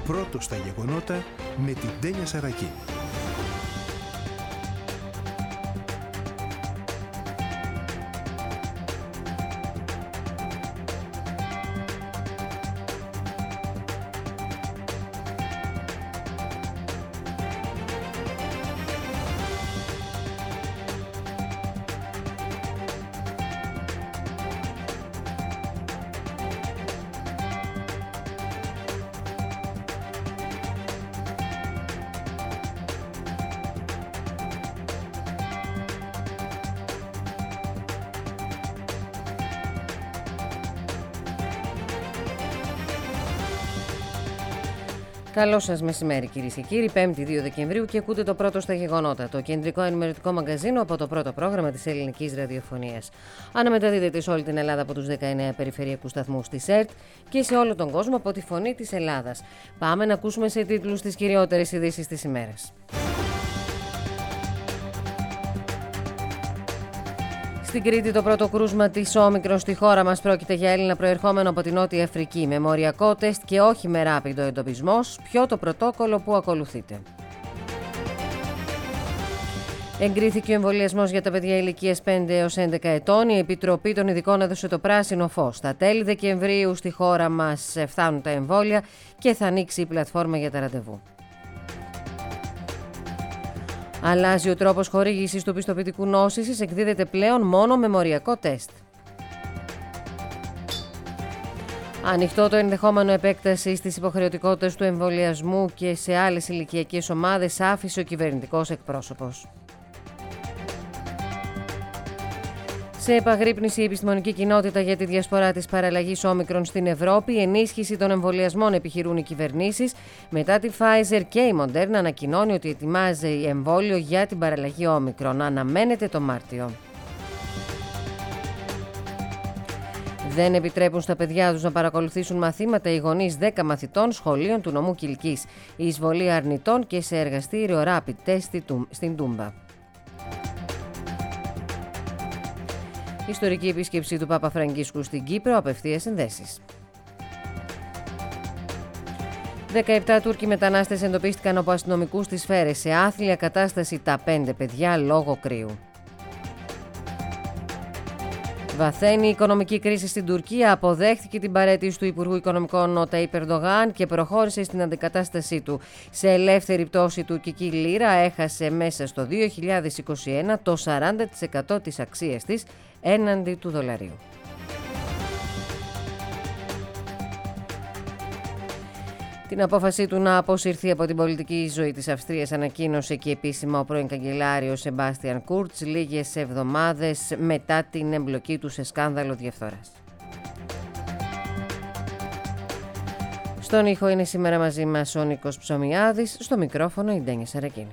πρώτο στα γεγονότα με την Τένια Σαρακίνη. Καλό σας μεσημέρι, κυρίες και κύριοι. 5η 2 Δεκεμβρίου και ακούτε το πρώτο στα γεγονότα, το κεντρικό ενημερωτικό μαγκαζίνο από το πρώτο πρόγραμμα της ελληνικής ραδιοφωνίας. Αναμεταδίδεται σε όλη την Ελλάδα από τους 19 περιφερειακούς σταθμούς της ΕΡΤ και σε όλο τον κόσμο από τη Φωνή της Ελλάδας. Πάμε να ακούσουμε σε τίτλους τις κυριότερες ειδήσεις της ημέρας. Στην Κρήτη, το πρώτο κρούσμα της Όμικρον στη χώρα μας πρόκειται για Έλληνα προερχόμενο από την Νότια Αφρική. Με μοριακό τεστ και όχι με ράπιντο εντοπισμός. Ποιο το πρωτόκολλο που ακολουθείται. Εγκρίθηκε ο εμβολιασμός για τα παιδιά ηλικίας 5 έως 11 ετών. Η Επιτροπή των Ειδικών έδωσε το πράσινο φως. Στα τέλη Δεκεμβρίου στη χώρα μας φτάνουν τα εμβόλια και θα ανοίξει η πλατφόρμα για τα ραντεβού. Αλλάζει ο τρόπος χορήγησης του πιστοποιητικού νόσησης, εκδίδεται πλέον μόνο με μοριακό τεστ. Ανοιχτό το ενδεχόμενο επέκταση στις υποχρεωτικότητες του εμβολιασμού και σε άλλες ηλικιακές ομάδες, άφησε ο κυβερνητικός εκπρόσωπος. Σε επαγρύπνηση η επιστημονική κοινότητα για τη διασπορά της παραλλαγής Όμικρον στην Ευρώπη, ενίσχυση των εμβολιασμών επιχειρούν οι κυβερνήσεις. Μετά τη Pfizer και η Moderna ανακοινώνει ότι ετοιμάζει εμβόλιο για την παραλλαγή Όμικρον. Αναμένεται το Μάρτιο. Δεν επιτρέπουν στα παιδιά τους να παρακολουθήσουν μαθήματα οι γονείς 10 μαθητών σχολείων του νομού Κιλκής. Η εισβολή αρνητών και σε εργαστήριο rapid test στην Τούμπα. Ιστορική επίσκεψη του Πάπα Φραγκίσκου στην Κύπρο, απευθείας συνδέσεις. 17 Τούρκοι μετανάστες εντοπίστηκαν από αστυνομικούς στις Φέρες. Σε άθλια κατάσταση τα 5 παιδιά λόγω κρύου. Βαθαίνει η οικονομική κρίση στην Τουρκία, αποδέχθηκε την παραίτηση του Υπουργού Οικονομικών ο Ταΐπ Ερντογάν και προχώρησε στην αντικατάστασή του. Σε ελεύθερη πτώση η τουρκική λίρα έχασε μέσα στο 2021 το 40% της αξίας της έναντι του δολαρίου. Την απόφασή του να αποσυρθεί από την πολιτική ζωή της Αυστρίας ανακοίνωσε και επίσημα ο πρώην καγκελάριος Σεμπάστιαν Κούρτς λίγες εβδομάδες μετά την εμπλοκή του σε σκάνδαλο διαφθοράς. Στον ήχο είναι σήμερα μαζί μας ο Νίκος Ψωμιάδης, στο μικρόφωνο η Τένια Σαρακίνη.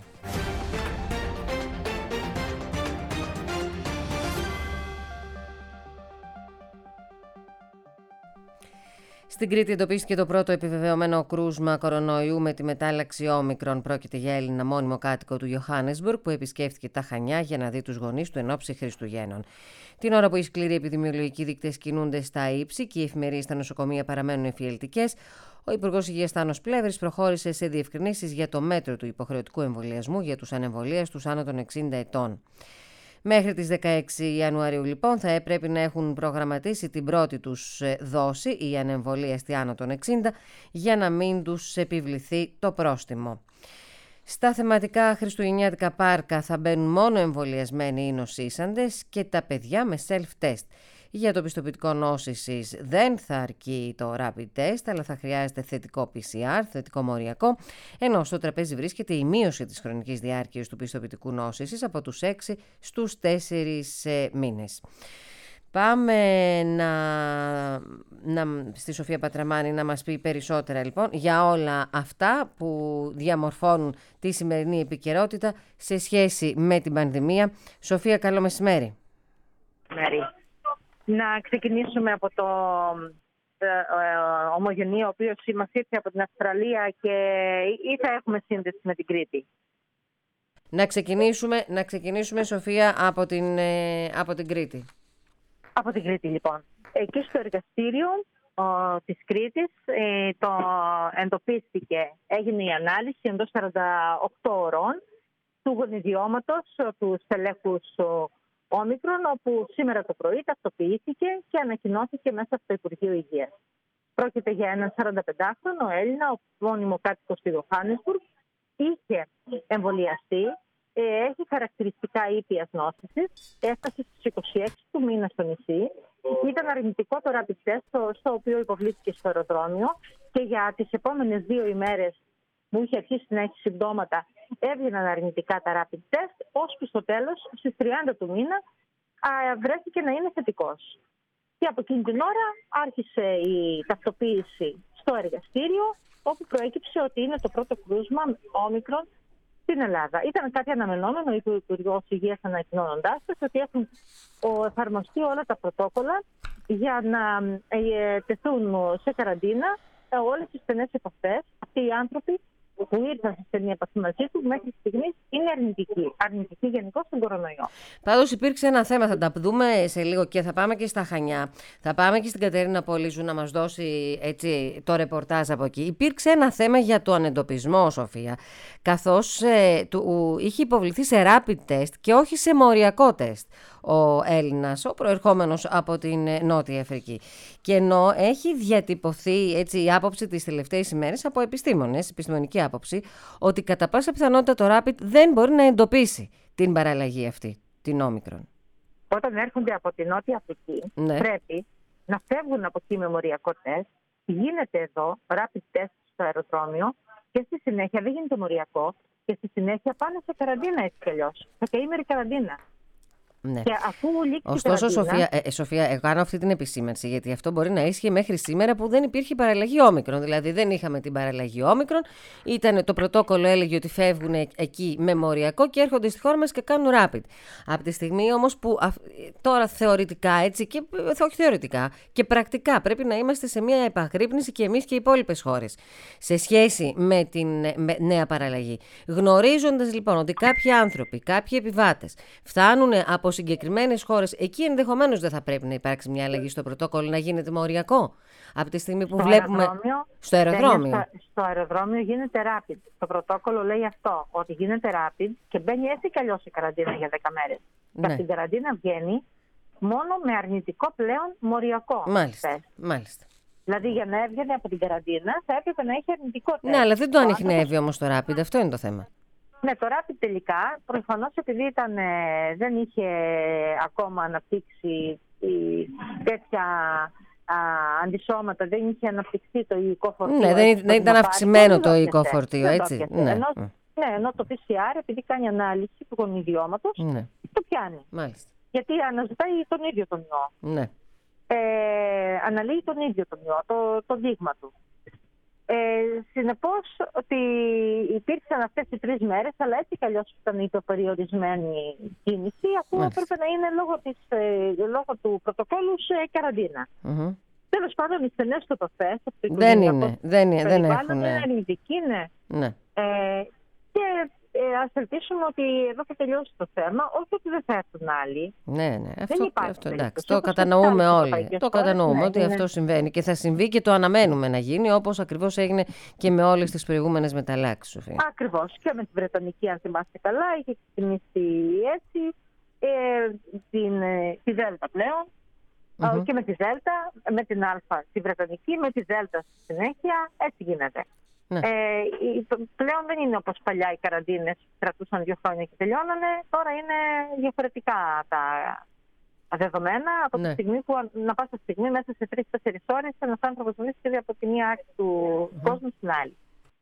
Στην Κρήτη εντοπίστηκε το πρώτο επιβεβαιωμένο κρούσμα κορονοϊού με τη μετάλλαξη Όμικρον. Πρόκειται για Έλληνα μόνιμο κάτοικο του Johannesburg που επισκέφθηκε τα Χανιά για να δει τους γονείς του εν ώψη Χριστουγέννων. Την ώρα που οι σκληροί επιδημιολογικοί δείκτες κινούνται στα ύψη και οι εφημερίες στα νοσοκομεία παραμένουν εφιαλτικές, ο Υπουργός Υγείας Τάνος Πλεύρης προχώρησε σε διευκρινήσεις για το μέτρο του υποχρεωτικού εμβολιασμού για τους ανεμβολίαστους άνω των 60 ετών. Μέχρι τις 16 Ιανουαρίου λοιπόν θα έπρεπε να έχουν προγραμματίσει την πρώτη τους δόση οι ανεμβολίαστοι άνω των 60 για να μην τους επιβληθεί το πρόστιμο. Στα θεματικά χριστουγεννιάτικα πάρκα θα μπαίνουν μόνο εμβολιασμένοι ή νοσήσαντες και τα παιδιά με self-test. Για το πιστοποιητικό νόσησης δεν θα αρκεί το rapid test, αλλά θα χρειάζεται θετικό PCR, θετικό μοριακό, ενώ στο τραπέζι βρίσκεται η μείωση της χρονικής διάρκειας του πιστοποιητικού νόσησης από τους 6 στους 4 μήνες. Πάμε στη Σοφία Πατραμάνη να μας πει περισσότερα λοιπόν για όλα αυτά που διαμορφώνουν τη σημερινή επικαιρότητα σε σχέση με την πανδημία. Σοφία, καλό μεσημέρι. Να ξεκινήσουμε από το ομογενή, ο οποίος μας ήρθε από την Αυστραλία και ή θα έχουμε σύνδεση με την Κρήτη. Να ξεκινήσουμε Σοφία, από την Κρήτη. Από την Κρήτη, λοιπόν. Εκεί στο εργαστήριο της Κρήτης. Το εντοπίστηκε, έγινε η ανάλυση εντός 48 ώρων του γονιδιώματος του στελέχους Όμικρον, όπου σήμερα το πρωί ταυτοποιήθηκε και ανακοινώθηκε μέσα στο Υπουργείο Υγείας. Πρόκειται για έναν 45χρονο Έλληνα, μόνιμο κάτοικο του Ιωάννεσμπουργκ, είχε εμβολιαστεί, έχει χαρακτηριστικά ήπιας νόσησης, έφτασε στις 26 του μήνα στο νησί, ήταν αρνητικό το rapid test, στο οποίο υποβλήθηκε στο αεροδρόμιο, και για τις επόμενες 2 ημέρες που είχε αρχίσει να έχει συμπτώματα έβγαιναν αρνητικά τα rapid test, ώσπου στο τέλος, στις 30 του μήνα, βρέθηκε να είναι θετικός. Και από εκείνη την ώρα άρχισε η ταυτοποίηση στο εργαστήριο, όπου προέκυψε ότι είναι το πρώτο κρούσμα Όμικρον στην Ελλάδα. Ήταν κάτι αναμενόμενο, είπε ο Υπουργός Υγείας ανακοινώνοντάς ότι έχουν εφαρμοστεί όλα τα πρωτόκολλα για να τεθούν σε καραντίνα όλες τις στενές επαφές. Αυτοί οι άνθρωποι που ήρθαν σε στενή επαφή μαζί του μέχρι στιγμής είναι αρνητικοί γενικώς στον κορονοϊό. Πάντως υπήρξε ένα θέμα, θα τα δούμε σε λίγο και θα πάμε και στα Χανιά. Θα πάμε και στην Κατερίνα Πολύζου να μας δώσει έτσι, το ρεπορτάζ από εκεί. Υπήρξε ένα θέμα για τον εντοπισμό, Σοφία, καθώς είχε υποβληθεί σε rapid test και όχι σε μοριακό τεστ ο Έλληνας, ο προερχόμενος από την Νότια Αφρική. Και ενώ έχει διατυπωθεί έτσι, η άποψη τις τελευταίες ημέρες από επιστήμονες, επιστημονική άποψη, ότι κατά πάσα πιθανότητα το rapid δεν μπορεί να εντοπίσει την παραλλαγή αυτή, την Όμικρον. Όταν έρχονται από την Νότια Αφρική, πρέπει να φεύγουν από εκεί με μοριακό τεστ. Γίνεται εδώ rapid test στο αεροδρόμιο και στη συνέχεια δεν γίνεται μοριακό και στη συνέχεια πάνε σε καραντίνα έτσι κι αλλιώς. Σε καήμερη καραντίνα. Ναι. Και αφού λήξει ωστόσο, Σοφία, κάνω αυτή την επισήμανση, γιατί αυτό μπορεί να ίσχυε μέχρι σήμερα που δεν υπήρχε παραλλαγή Όμικρον. Δηλαδή, δεν είχαμε την παραλλαγή Όμικρον. Το πρωτόκολλο έλεγε ότι φεύγουν εκεί με μοριακό και έρχονται στη χώρα μας και κάνουν rapid. Από τη στιγμή όμως που τώρα θεωρητικά, έτσι, και όχι θεωρητικά, και πρακτικά πρέπει να είμαστε σε μια επαγρύπνηση και εμείς και οι υπόλοιπες χώρες σε σχέση με την νέα παραλλαγή. Γνωρίζοντας λοιπόν ότι κάποιοι άνθρωποι, κάποιοι επιβάτες φτάνουν από συγκεκριμένες χώρες, εκεί ενδεχομένως δεν θα πρέπει να υπάρξει μια αλλαγή στο πρωτόκολλο, να γίνεται μοριακό. Από τη στιγμή που βλέπουμε. Στο αεροδρόμιο. Στο αεροδρόμιο γίνεται rapid. Το πρωτόκολλο λέει αυτό, ότι γίνεται rapid και μπαίνει έτσι κι αλλιώς η καραντίνα για 10 μέρες. Και από την καραντίνα βγαίνει μόνο με αρνητικό πλέον μοριακό. Μάλιστα. Δηλαδή για να έβγαινε από την καραντίνα θα έπρεπε να έχει αρνητικό τεστ. Ναι, αλλά δεν το ανιχνεύει όμως το rapid, αυτό είναι το θέμα. Ναι, το rapid τελικά, προφανώς επειδή δεν είχε ακόμα αναπτύξει τέτοια αντισώματα, δεν είχε αναπτυχθεί το ηικό φορτίο. Ναι, δεν ήταν αυξημένο το ηικό φορτίο, έτσι. Ενώ το PCR, επειδή κάνει ανάλυση του γονιδιώματος, το πιάνει. Μάλιστα. Γιατί αναζητάει τον ίδιο τον ιό. Ναι. Αναλύει τον ίδιο τον ιό, το δείγμα του. Συνεπώς ότι υπήρξαν αυτές οι 3 μέρες, αλλά έτσι κι αλλιώς ήταν υπερπεριορισμένη κίνηση, αφού έπρεπε να είναι λόγω του πρωτοκόλλου σε καραντίνα. Τέλος πάντων, οι στενές τοπαφές δεν έχουν. Είναι αρνητικοί, ναι. Και ας ελπίσουμε ότι εδώ θα τελειώσει το θέμα, όχι ότι δεν θα έρθουν άλλοι. Ναι, αυτό εντάξει, το κατανοούμε όλοι. Το κατανοούμε ότι αυτό συμβαίνει και θα συμβεί και το αναμένουμε να γίνει, όπως ακριβώς έγινε και με όλες τις προηγούμενες μεταλλάξεις, Σοφία. Ακριβώς. Και με τη Βρετανική, αν θυμάστε καλά, είχε ξεκινήσει έτσι, τη Δέλτα πλέον. Και με τη Δέλτα, με την Αλφα τη Βρετανική, με τη Δέλτα στη συνέχεια, έτσι γίνεται. Ναι. Πλέον δεν είναι όπως παλιά οι καραντίνες που κρατούσαν 2 χρόνια και τελειώνανε. Τώρα είναι διαφορετικά τα δεδομένα από τη στιγμή που να πάσα στιγμή μέσα σε 3-4 ώρες ένας άνθρωπος βρίσκεται από τη μία άκρη του κόσμου στην άλλη.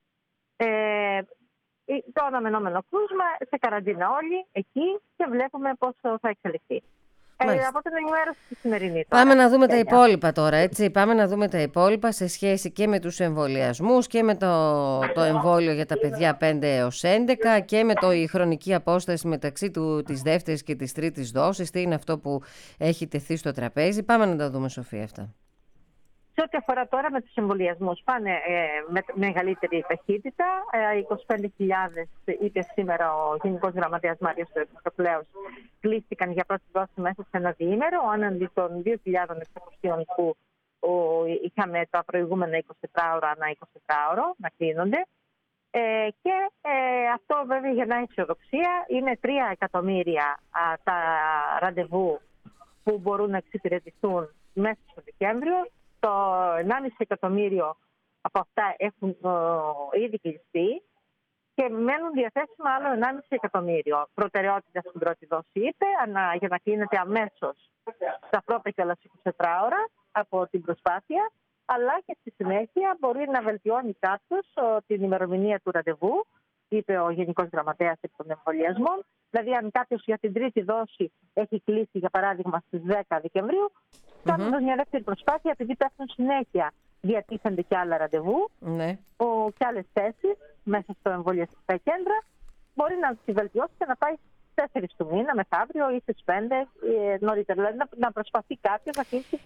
Το αναμενόμενο κρούσμα, σε καραντίνα όλοι εκεί και βλέπουμε πώς θα εξελιχθεί. Από την ενημέρωση τη σημερινή. Πάμε να δούμε τα υπόλοιπα τώρα, έτσι. Πάμε να δούμε τα υπόλοιπα σε σχέση και με τους εμβολιασμούς και με το εμβόλιο για τα παιδιά 5 έως 11 και με η χρονική απόσταση μεταξύ της δεύτερης και της τρίτης δόσης. Τι είναι αυτό που έχει τεθεί στο τραπέζι. Πάμε να τα δούμε, Σοφία, αυτά. Σε ό,τι αφορά τώρα με τους εμβολιασμούς, πάνε με μεγαλύτερη ταχύτητα. 25.000, είπε σήμερα ο Γενικός Γραμματέας Μάριος Χριστοπλέος, κλείστηκαν για πρώτη δόση μέσα σε ένα διήμερο, άναντι των 2.600 που είχαμε τα προηγούμενα 24 ώρα ανά 24 ώρα να κλείνονται. Και αυτό βέβαια γεννάει αισιοδοξία. Είναι 3 εκατομμύρια τα ραντεβού που μπορούν να εξυπηρετηθούν μέσα στο Δεκέμβριο. Το 1,5 εκατομμύριο από αυτά έχουν ήδη κλειστεί και μένουν διαθέσιμα άλλο 1,5 εκατομμύριο. Προτεραιότητα στην πρώτη δόση είπε, για να κλείνεται αμέσως στα πρώτα κιόλας 24 ώρα από την προσπάθεια, αλλά και στη συνέχεια μπορεί να βελτιώνει κάποιος την ημερομηνία του ραντεβού, είπε ο Γενικός Γραμματέας εκ των εμβολιασμών. Δηλαδή, αν κάποιος για την τρίτη δόση έχει κλείσει, για παράδειγμα, στις 10 Δεκεμβρίου, κάνοντας μια δεύτερη προσπάθεια, επειδή πέφτουν συνέχεια, διατίθενται και άλλα ραντεβού και άλλες θέσεις μέσα στο εμβολιαστικά κέντρα, μπορεί να τη βελτιώσει και να πάει 4 του μήνα, μεθαύριο ή στις 5 νωρίτερα. Δηλαδή να προσπαθεί κάποιος να κλείσει.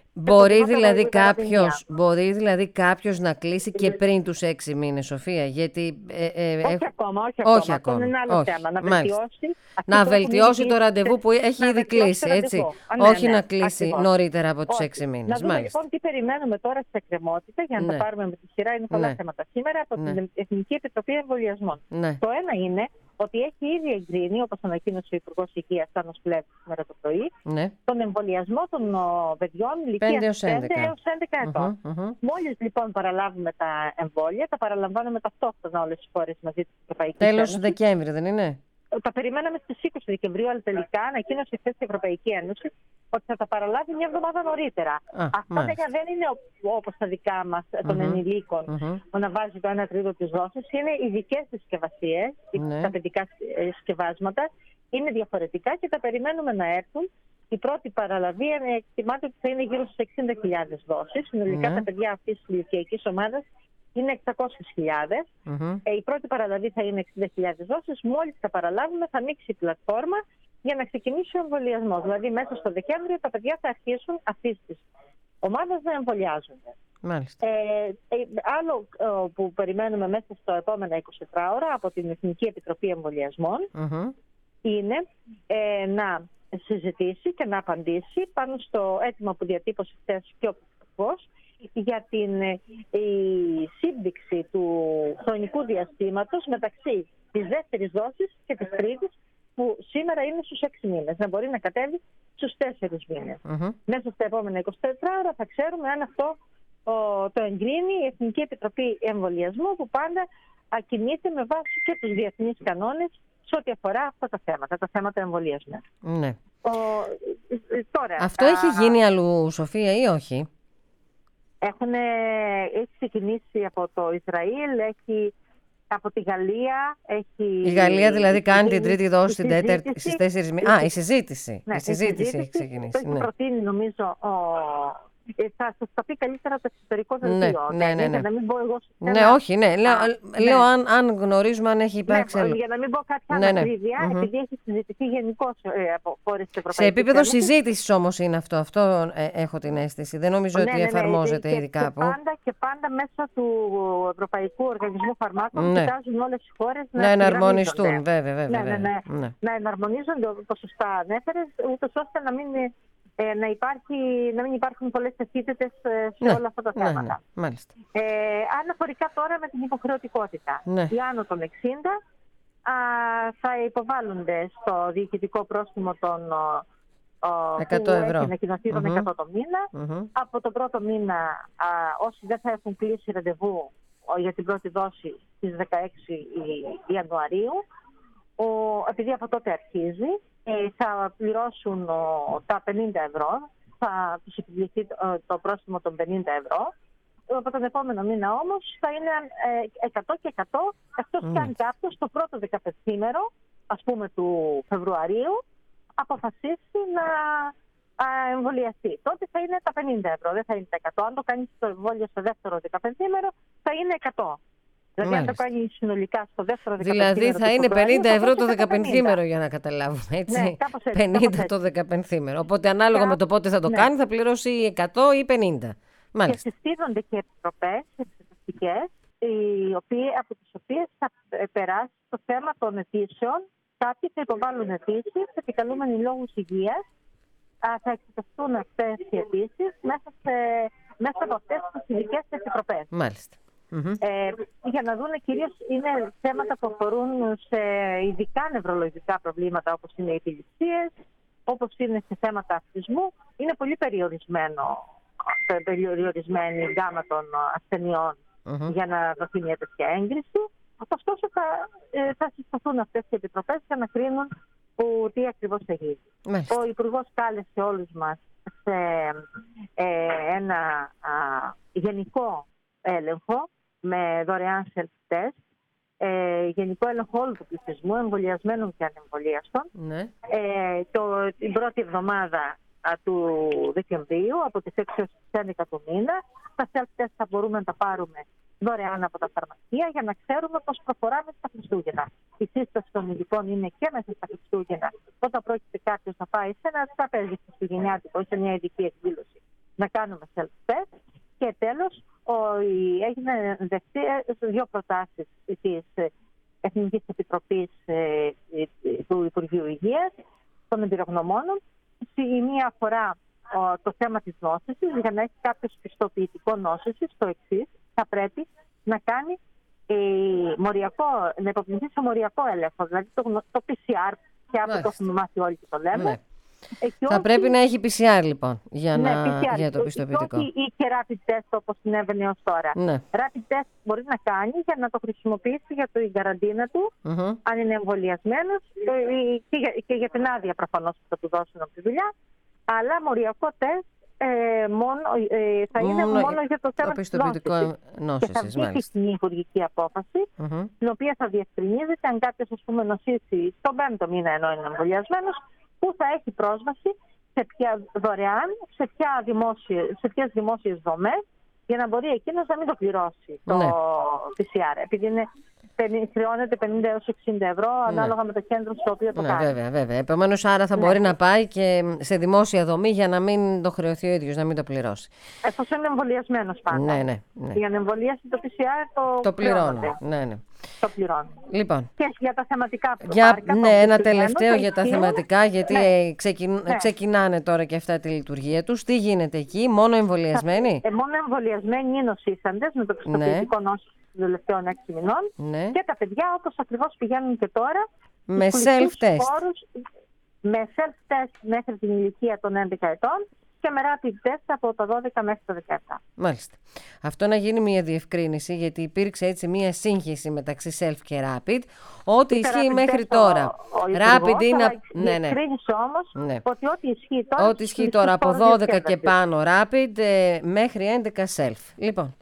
Μπορεί δηλαδή κάποιος να κλείσει και πριν τους 6 μήνες, Σοφία. Γιατί, όχι ακόμα. Αυτό είναι ένα άλλο θέμα. Να βελτιώσει το ραντεβού που έχει ήδη κλείσει, έτσι. Όχι να κλείσει νωρίτερα από τους 6 μήνες. Να δούμε λοιπόν τι περιμένουμε τώρα στην εκκρεμότητα για να τα πάρουμε με τη σειρά. Είναι πολλά θέματα σήμερα από την Εθνική Επιτροπή Εμβολιασμών. Το ένα είναι ότι έχει ήδη εγκρίνει, όπως ανακοίνωσε ο Υπουργός Υγείας Τάνος Πλεύρης σήμερα το πρωί, τον εμβολιασμό των παιδιών ηλικίας 5 έως 11 ετών. Μόλις λοιπόν παραλάβουμε τα εμβόλια, τα παραλαμβάνουμε ταυτόχρονα όλες τις χώρες μαζί της Ευρωπαϊκής Ένωσης. Τέλος Δεκέμβρη, δεν είναι? Τα περιμέναμε στις 20 Δεκεμβρίου, αλλά τελικά ανακοίνωσε χθες η Ευρωπαϊκή Ένωση ότι θα τα παραλάβει μια εβδομάδα νωρίτερα. Αυτά δεν είναι όπως τα δικά μας των ενηλίκων, που να βάζει το 1 τρίτο της δόσης. Είναι ειδικές συσκευασίες, τα παιδικά συσκευάσματα. Είναι διαφορετικά και τα περιμένουμε να έρθουν. Η πρώτη παραλαβή εκτιμάται ότι θα είναι γύρω στις 60.000 δόσεις. Συνολικά τα παιδιά αυτής της ηλικιακής ομάδας είναι 600.000. Η πρώτη παραλαβή θα είναι 60.000 δόσεις. Μόλις τα παραλάβουμε θα ανοίξει η πλατφόρμα για να ξεκινήσει ο εμβολιασμός. Δηλαδή μέσα στο Δεκέμβριο τα παιδιά θα αρχίσουν αυτής της ομάδας να εμβολιάζονται. Άλλο που περιμένουμε μέσα στο επόμενα 24 ώρα από την Εθνική Επιτροπή Εμβολιασμών είναι να συζητήσει και να απαντήσει πάνω στο αίτημα που διατύπωσε χθες και ο Πρωθυπουργός για την σύμπηξη του χρονικού διαστήματος μεταξύ της δεύτερης δόσης και της τρίτης, που σήμερα είναι στους 6 μήνες, να μπορεί να κατέβει στους 4 μήνες. Μέσα στα επόμενα 24 ώρα θα ξέρουμε αν αυτό το εγκρίνει η Εθνική Επιτροπή Εμβολιασμού, που πάντα ακινείται με βάση και τους διεθνείς κανόνες σε ό,τι αφορά αυτά τα θέματα εμβολιασμού. Αυτό έχει γίνει αλλού, Σοφία, ή όχι? Έχει ξεκινήσει από το Ισραήλ, από τη Γαλλία. Η Γαλλία δηλαδή κάνει την τρίτη δόση στις 4 μήνες. Η συζήτηση. Η συζήτηση έχει ξεκινήσει. Το έχει προτείνει, νομίζω, θα σας τα πει καλύτερα το εξωτερικό δελτίο. Για να μην πω εγώ λέω αν γνωρίζουμε αν έχει υπάρξει. Για να μην πω κάποια ανακρίβεια, επειδή έχει συζητηθεί γενικώς από χώρες της Ευρωπαϊκής Ένωσης. Σε επίπεδο συζήτησης όμως είναι αυτό. Αυτό έχω την αίσθηση. Δεν νομίζω ότι εφαρμόζεται ήδη κάπου. Και πάντα μέσα του Ευρωπαϊκού Οργανισμού Φαρμάκων κοιτάζουν όλες οι χώρες να εναρμονιστούν. Βέβαια. Να εναρμονίζονται, όπως σωστά ανέφερες, ούτως ώστε να μην υπάρχουν πολλές ταχύτητες σε όλα αυτά τα θέματα. Αναφορικά τώρα με την υποχρεωτικότητα. Οι άνω των 60 θα υποβάλλονται στο διοικητικό πρόστιμο των 100 ευρώ. Έχει ανακοινωθεί τον 100 το μήνα. Από τον πρώτο μήνα, όσοι δεν θα έχουν κλείσει ραντεβού για την πρώτη δόση στις 16 Ιανουαρίου, επειδή από τότε αρχίζει, θα πληρώσουν τα 50 ευρώ, θα τους επιβληθεί το πρόστιμο των 50 ευρώ. Από τον επόμενο μήνα όμως θα είναι 100 και 100, εκτός κι αν κάποιος το πρώτο 15ήμερο, ας πούμε του Φεβρουαρίου, αποφασίσει να εμβολιαστεί. Τότε θα είναι τα 50 ευρώ, δεν θα είναι τα 100. Αν το κάνει το εμβόλιο στο δεύτερο 15ήμερο, θα είναι 100. Δηλαδή, αν το κάνει συνολικά στο δεύτερο 15ήμερο. Δηλαδή, θα είναι 50 ευρώ το 15ήμερο, για να καταλάβουμε. Έτσι. 50 το 15ήμερο. Οπότε, ανάλογα με το πότε θα το κάνει, θα πληρώσει 100 ή 50. Και συστήνονται και επιτροπές εξεταστικές, από τις οποίες θα περάσει το θέμα των αιτήσεων. Κάποιοι θα υποβάλουν αιτήσεις, επικαλούμενοι λόγους υγείας. Θα εξεταστούν αυτές οι αιτήσεις μέσα από αυτές τις ειδικές επιτροπές. Μάλιστα. Για να δουν κυρίως είναι θέματα που αφορούν σε ειδικά νευρολογικά προβλήματα, όπως είναι οι επιληψίες, όπως είναι σε θέματα αυτισμού. Είναι πολύ περιορισμένη η γκάμα των ασθενειών για να δοθεί μια τέτοια έγκριση. Ωστόσο θα συσταθούν αυτές οι επιτροπές για να κρίνουν τι ακριβώς θα γίνει. Ο Υπουργός κάλεσε όλους μας σε ένα γενικό έλεγχο με δωρεάν self-test, γενικό έλεγχο όλου του πληθυσμού, εμβολιασμένων και ανεμβολίαστων. Την πρώτη εβδομάδα του Δεκεμβρίου, από τις 6 έως τις 11 του μήνα, τα self-test θα μπορούμε να τα πάρουμε δωρεάν από τα φαρμακεία για να ξέρουμε πώς προχωράμε στα Χριστούγεννα. Η σύσταση των ειδικών είναι και μέσα στα Χριστούγεννα, όταν πρόκειται κάποιος να πάει σε ένα τραπέζι χριστουγεννιάτικο ή σε μια ειδική εκδήλωση, να κάνουμε self-test. Και τέλος, έγινε δεκτές 2 προτάσεις της Εθνικής Επιτροπής του Υπουργείου Υγείας, των εμπειρογνωμόνων. Η μία αφορά το θέμα της νόσησης. Για να έχει κάποιος πιστοποιητικό νόσησης, το εξής: θα πρέπει να κάνει να υποπληθεί σε μοριακό έλεγχο, δηλαδή το PCR, πια που το έχουμε μάθει όλοι και το λέμε. Ναι. Θα πρέπει να έχει PCR λοιπόν για το πιστοποιητικό. Ή και rapid test, όπως συνέβαινε ως τώρα. Rapid test μπορεί να κάνει για να το χρησιμοποιήσει για την καραντίνα του, αν είναι εμβολιασμένος, και για την άδεια προφανώς που θα του δώσουν από τη δουλειά. Αλλά μοριακό τεστ θα είναι μόνο για το θέμα της νόσησης. Και θα βγει στην υπουργική απόφαση, την οποία θα διευκρινίζεται αν κάποιος νοσήσει στον 5ο μήνα ενώ είναι εμβολιασμένος, που θα έχει πρόσβαση σε ποια δωρεάν, σε ποιες δημόσιες δομές, για να μπορεί εκείνος να μην το πληρώσει το PCR. Επειδή χρεώνεται 50 έως 60 ευρώ ανάλογα με το κέντρο στο οποίο το κάνει. Βέβαια. Επομένως, άρα θα μπορεί να πάει και σε δημόσια δομή για να μην το χρεωθεί ο ίδιος, να μην το πληρώσει. Εφόσον είναι εμβολιασμένος πάντα. Για να εμβολιάσει το PCR το πληρώνει. Το πληρώνει. Λοιπόν. Και για τα θεματικά ένα τελευταίο για τα θεματικά, γιατί ξεκινάνε τώρα και αυτά τη λειτουργία τους. Τι γίνεται εκεί, μόνο εμβολιασμένοι? Μόνο εμβολιασμένοι είναι νοσήσαντες με το πιστοποιητικό νόσηση των τελευταίων 6 μηνών. Και τα παιδιά, όπως ακριβώς πηγαίνουν και τώρα, με self-test. Με self-test μέχρι την ηλικία των 11 ετών και με rapid test από το 12 μέχρι το 17. Μάλιστα. Αυτό να γίνει μια διευκρίνηση, γιατί υπήρξε έτσι μια σύγχυση μεταξύ self και rapid. Ό,τι ισχύει μέχρι τώρα. Rapid είναι. Διευκρίνησε όμως ότι ό,τι ισχύει τώρα. Από 12 και πάνω rapid μέχρι 11 self. Λοιπόν.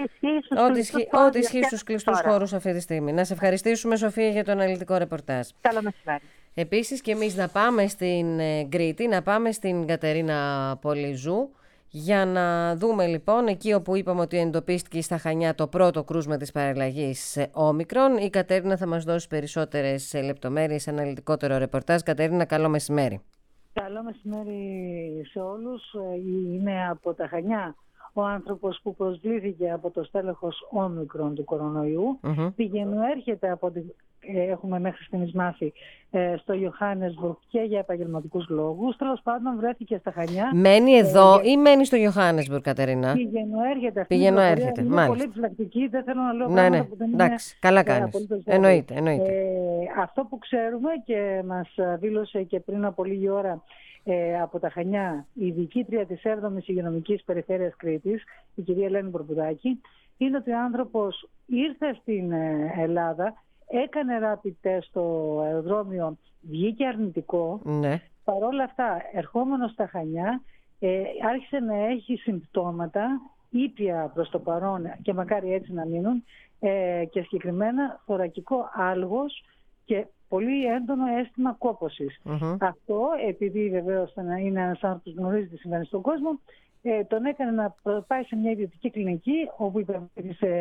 Ό,τι ισχύει στους κλειστούς χώρους αυτή τη στιγμή. Να σε ευχαριστήσουμε, Σοφία, για το αναλυτικό ρεπορτάζ. Καλό μεσημέρι. Επίσης και εμείς να πάμε στην Κρήτη, να πάμε στην Κατερίνα Πολυζού, για να δούμε λοιπόν εκεί όπου είπαμε ότι εντοπίστηκε στα Χανιά το πρώτο κρούσμα της παραλλαγής Όμικρον. Η Κατερίνα θα μας δώσει περισσότερες λεπτομέρειες, αναλυτικότερο ρεπορτάζ. Κατερίνα, καλό μεσημέρι. Καλό μεσημέρι σε όλους. Είναι από τα Χανιά ο άνθρωπος που προσβλήθηκε από το στέλεχος Όμικρον του κορονοϊού. Έρχεται έχουμε μέχρι στιγμής μάθει στο Ιωάννεσμπουργκ και για επαγγελματικούς λόγους. Τέλος πάντων, βρέθηκε στα Χανιά. Μένει εδώ ή μένει στο Ιωάννεσμπουργκ, Κατερίνα? Πηγαίνω-έρχεται. Είναι πολύ φυλακτική, δεν θέλω να λέω πράγματα που δεν είναι. Εντάξει, καλά κάνεις. Εννοείται. Αυτό που ξέρουμε και μας δήλωσε και πριν από λίγη ώρα από τα Χανιά η διοικήτρια της 7ης Υγειονομικής Περιφέρειας Κρήτης, η κυρία Ελένη Μπορμπουδάκη, είναι ότι ο άνθρωπος ήρθε στην Ελλάδα, έκανε rapid test στο αεροδρόμιο, βγήκε αρνητικό. Παρ' όλα αυτά, ερχόμενος στα Χανιά, άρχισε να έχει συμπτώματα, ήπια προς το παρόν και μακάρι έτσι να μείνουν, και συγκεκριμένα θωρακικό άλγος και πολύ έντονο αίσθημα κόπωσης. Αυτό, επειδή βεβαίως είναι ένας άνθρωπος που γνωρίζει τι συμβαίνει στον κόσμο, τον έκανε να πάει σε μια ιδιωτική κλινική, όπου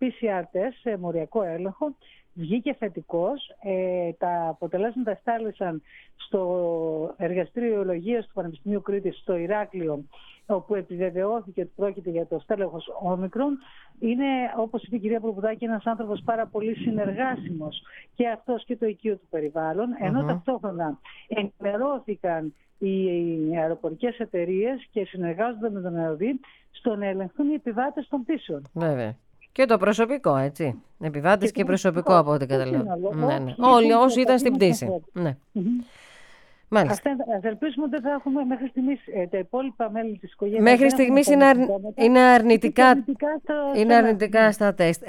PCR test σε μοριακό έλεγχο. Βγήκε θετικός. Τα αποτελέσματα εστάλησαν στο εργαστήριο ιολογίας του Πανεπιστημίου Κρήτης στο Ηράκλειο, όπου επιβεβαιώθηκε ότι πρόκειται για το στέλεχος Όμικρον. Είναι, όπως είπε η κυρία Προπουδάκη, ένας άνθρωπος πάρα πολύ συνεργάσιμος και αυτός και το οικείο του περιβάλλον, ενώ ταυτόχρονα ενημερώθηκαν οι αεροπορικές εταιρείες και συνεργάζονται με τον ΑΕΟΔΗ στο να ελεγχθούν οι επιβάτες των πτήσεων. Βέβαια. Και το προσωπικό, έτσι. Επιβάτες και προσωπικό, από ό,τι καταλαβαίνω. Ναι. Όλοι όσοι ήταν στην πτήση. Ναι. Μάλιστα. Ας ελπίσουμε ότι θα έχουμε μέχρι στιγμής τα υπόλοιπα μέλη της οικογένειας. Μέχρι στιγμής είναι αρνητικά στα τεστ.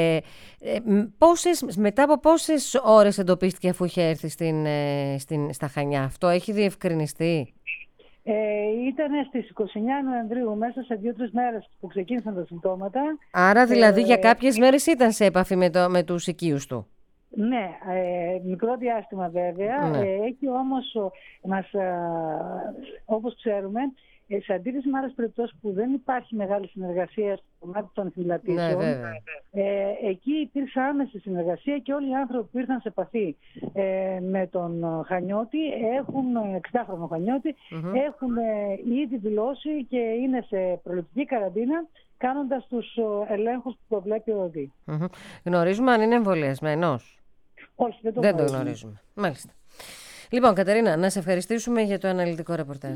Μετά από πόσες ώρες εντοπίστηκε αφού είχε έρθει στα Χανιά? Αυτό έχει διευκρινιστεί? Ήταν στις 29 Νοεμβρίου, μέσα σε 2-3 μέρες που ξεκίνησαν τα συμπτώματα. Άρα δηλαδή για κάποιες μέρες ήταν σε επαφή με τους οικείους του. Ναι, μικρό διάστημα βέβαια. Ναι. Έχει όμως, όπως ξέρουμε, σε αντίθεση με άλλες περιπτώσεις που δεν υπάρχει μεγάλη συνεργασία στο κομμάτι των φυλατήσεων, εκεί υπήρξε άμεση συνεργασία και όλοι οι άνθρωποι που ήρθαν σε επαφή με τον Χανιώτη, έχουν 60χρονο Χανιώτη, έχουν ήδη δηλώσει και είναι σε προληπτική καραντίνα, κάνοντας τους ελέγχους που προβλέπει ο ΟΔΗ. Γνωρίζουμε αν είναι εμβολιασμένος? Όχι, δεν το γνωρίζουμε. Μάλιστα. Λοιπόν, Κατερίνα, να σε ευχαριστήσουμε για το αναλυτικό ρεπορτάζ.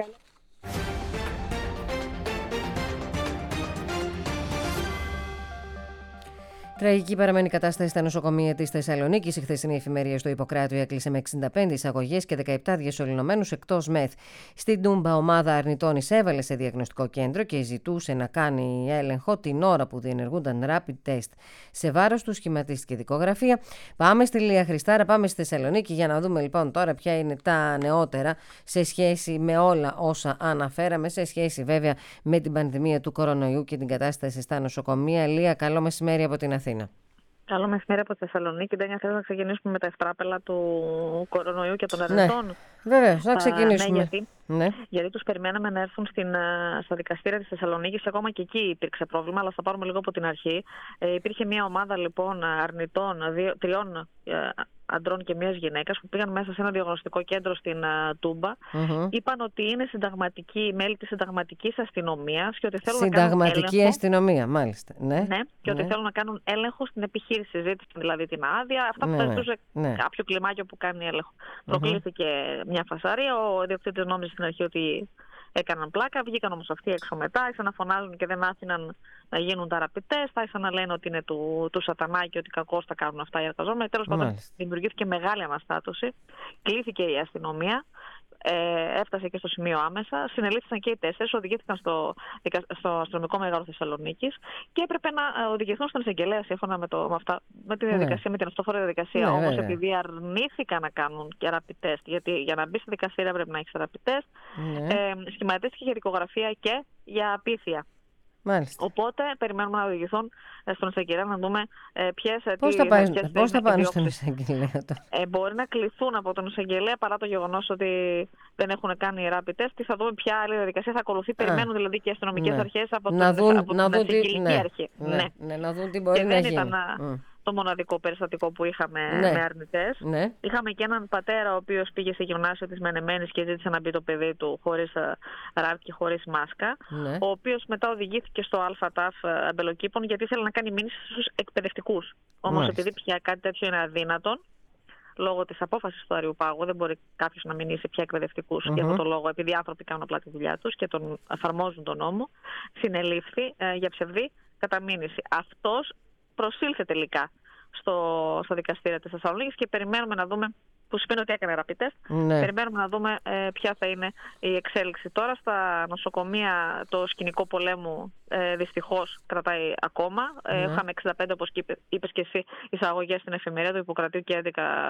Τραγική παραμένει η κατάσταση στα νοσοκομεία της Θεσσαλονίκης. Η χθεσινή εφημερία στο Ιπποκράτιο έκλεισε με 65 εισαγωγές και 17 διασωληνωμένους εκτός ΜΕΘ. Στην Τούμπα, ομάδα αρνητών εισέβαλε σε διαγνωστικό κέντρο και ζητούσε να κάνει έλεγχο την ώρα που διενεργούνταν rapid test. Σε βάρος του σχηματίστηκε δικογραφία. Πάμε στη Λία Χριστάρα, πάμε στη Θεσσαλονίκη για να δούμε λοιπόν τώρα ποια είναι τα νεότερα σε σχέση με όλα όσα αναφέραμε, σε σχέση βέβαια με την πανδημία του κορονοϊού και την κατάσταση στα νοσοκομεία. Λία, καλό μεσημέρι από την Αθήνα. Καλό μεσημέρι από τη Θεσσαλονίκη. Ντένια, θέλω να ξεκινήσουμε με τα ευτράπελα του κορονοϊού και των αρνητών. Ναι, βεβαίως, να ξεκινήσουμε. Γιατί τους περιμέναμε να έρθουν στα δικαστήρια της Θεσσαλονίκης. Ακόμα και εκεί υπήρξε πρόβλημα, αλλά θα πάρουμε λίγο από την αρχή. Υπήρχε μια ομάδα λοιπόν αρνητών, 3 αντρών και μιας γυναίκας που πήγαν μέσα σε ένα διαγνωστικό κέντρο στην Τούμπα. Είπαν ότι είναι μέλη της συνταγματικής αστυνομίας και ότι θέλουν να κάνουν έλεγχο. Συνταγματική αστυνομία, μάλιστα. Ναι, και ότι θέλουν να κάνουν έλεγχο στην επιχείρηση. Ζήτησαν δηλαδή την άδεια. Αυτά που θα ζητούσε κάποιο κλιμάκιο που κάνει έλεγχο. Προκλήθηκε μια φασαρία. Ο ιδιοκτήτης νόμιζε στην αρχή ότι έκαναν πλάκα. Βγήκαν όμως αυτοί έξω μετά. Άρχισαν να φωνάζουν και δεν άφηναν να γίνουν τα rapid test. Άρχισαν να λένε ότι είναι του σατανά και ότι κακώς τα κάνουν αυτά οι εργαζόμενοι. Τέλος πάντων, δημιουργήθηκε μεγάλη αναστάτωση. Κλήθηκε η αστυνομία. Έφτασε και στο σημείο άμεσα. Συνελήφθησαν και οι 4, οδηγήθηκαν στο αστυνομικό μέγαρο Θεσσαλονίκης και έπρεπε να οδηγηθούν στον εισαγγελέα σύμφωνα με την αυτόφορη διαδικασία. Όμως, επειδή αρνήθηκαν να κάνουν και rapid test, γιατί για να μπει στη δικαστήρια πρέπει να έχει rapid test, σχηματίστηκε για δικογραφία και για απίθεια. Μάλιστα. Οπότε περιμένουμε να οδηγηθούν στον εισαγγελέα να δούμε ποιες. Πώς θα πάνε στον εισαγγελέα τώρα? Μπορεί να κληθούν από τον εισαγγελέα παρά το γεγονός ότι δεν έχουν κάνει rapid test. Θα δούμε ποια άλλη διαδικασία θα ακολουθεί. Περιμένουν δηλαδή και οι αστυνομικές αρχές από την εισαγγελική αρχή. Να δουν τι μπορεί να γίνει. Το μοναδικό περιστατικό που είχαμε με αρνητές. Είχαμε και έναν πατέρα ο οποίος πήγε σε γυμνάσιο της Μενεμένης και ζήτησε να μπει το παιδί του χωρίς ραβ και χωρίς μάσκα. Ο οποίος μετά οδηγήθηκε στο ΑΤΑΦ Αμπελοκήπων γιατί ήθελε να κάνει μήνυση στους εκπαιδευτικούς. Όμως επειδή πια κάτι τέτοιο είναι αδύνατον, λόγω της απόφασης του Αριουπάγου, δεν μπορεί κάποιος να μηνύσει πια εκπαιδευτικούς για αυτόν τον λόγο, επειδή οι άνθρωποι κάνουν απλά τη δουλειά τους και εφαρμόζουν τον νόμο. Συνελήφθη για ψευδή καταμήνυση. Αυτός προσήλθε τελικά στο δικαστήριο της Θεσσαλονίκης και περιμένουμε να δούμε, που σημαίνει ότι έκανε rapid test, περιμένουμε να δούμε ποια θα είναι η εξέλιξη. Τώρα στα νοσοκομεία το σκηνικό πολέμου δυστυχώς κρατάει ακόμα. Είχαμε 65, όπως είπες και εσύ, εισαγωγές στην εφημερία του Ιπποκρατίου και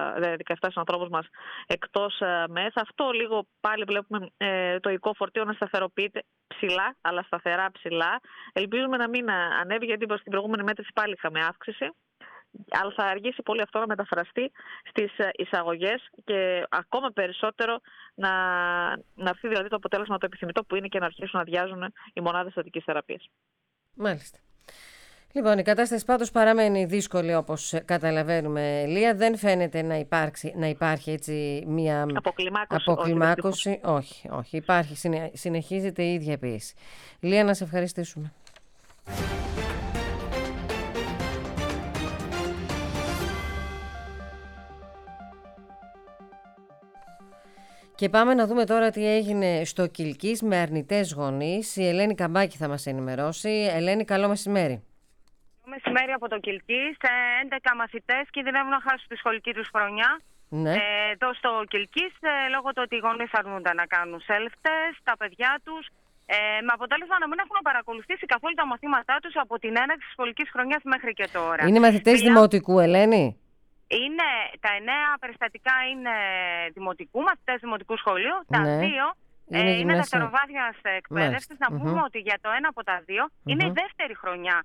17 ανθρώπους μας εκτός ΜΕΘ. Αυτό λίγο πάλι βλέπουμε το οικό φορτίο να σταθεροποιείται ψηλά, αλλά σταθερά ψηλά. Ελπίζουμε να μην ανέβει, γιατί στην προηγούμενη μέτρηση πάλι είχαμε αύξηση. Αλλά θα αργήσει πολύ αυτό να μεταφραστεί στις εισαγωγές και ακόμα περισσότερο να έρθει δηλαδή το αποτέλεσμα το επιθυμητό, που είναι και να αρχίσουν να αδειάζουν οι μονάδες στατικής θεραπείας. Μάλιστα. Λοιπόν, η κατάσταση πάντως παραμένει δύσκολη, όπως καταλαβαίνουμε, Λία. Δεν φαίνεται να υπάρχει έτσι μια αποκλιμάκωση. Όχι. Υπάρχει, συνεχίζεται η ίδια πίεση. Λία, να σε ευχαριστήσουμε. Και πάμε να δούμε τώρα τι έγινε στο Κιλκής με αρνητές γονείς. Η Ελένη Καμπάκη θα μας ενημερώσει. Ελένη, καλό μεσημέρι. Καλό μεσημέρι από το Κιλκής. 11 μαθητές κινδυνεύουν να χάσουν τη σχολική τους χρονιά. Ναι. Εδώ στο Κιλκής, λόγω του ότι οι γονείς αρνούνται να κάνουν self-test, τα παιδιά τους, με αποτέλεσμα να μην έχουν παρακολουθήσει καθόλου τα μαθήματά τους από την έναρξη της σχολικής χρονιάς μέχρι και τώρα. Είναι μαθητές δημοτικού, Ελένη? Είναι, τα 9 περιστατικά είναι δημοτικού, μαθητές δημοτικού σχολείου. Τα 2 είναι δευτεροβάθμιας εκπαίδευσης. Να πούμε ότι για το ένα από τα 2 είναι η δεύτερη χρονιά.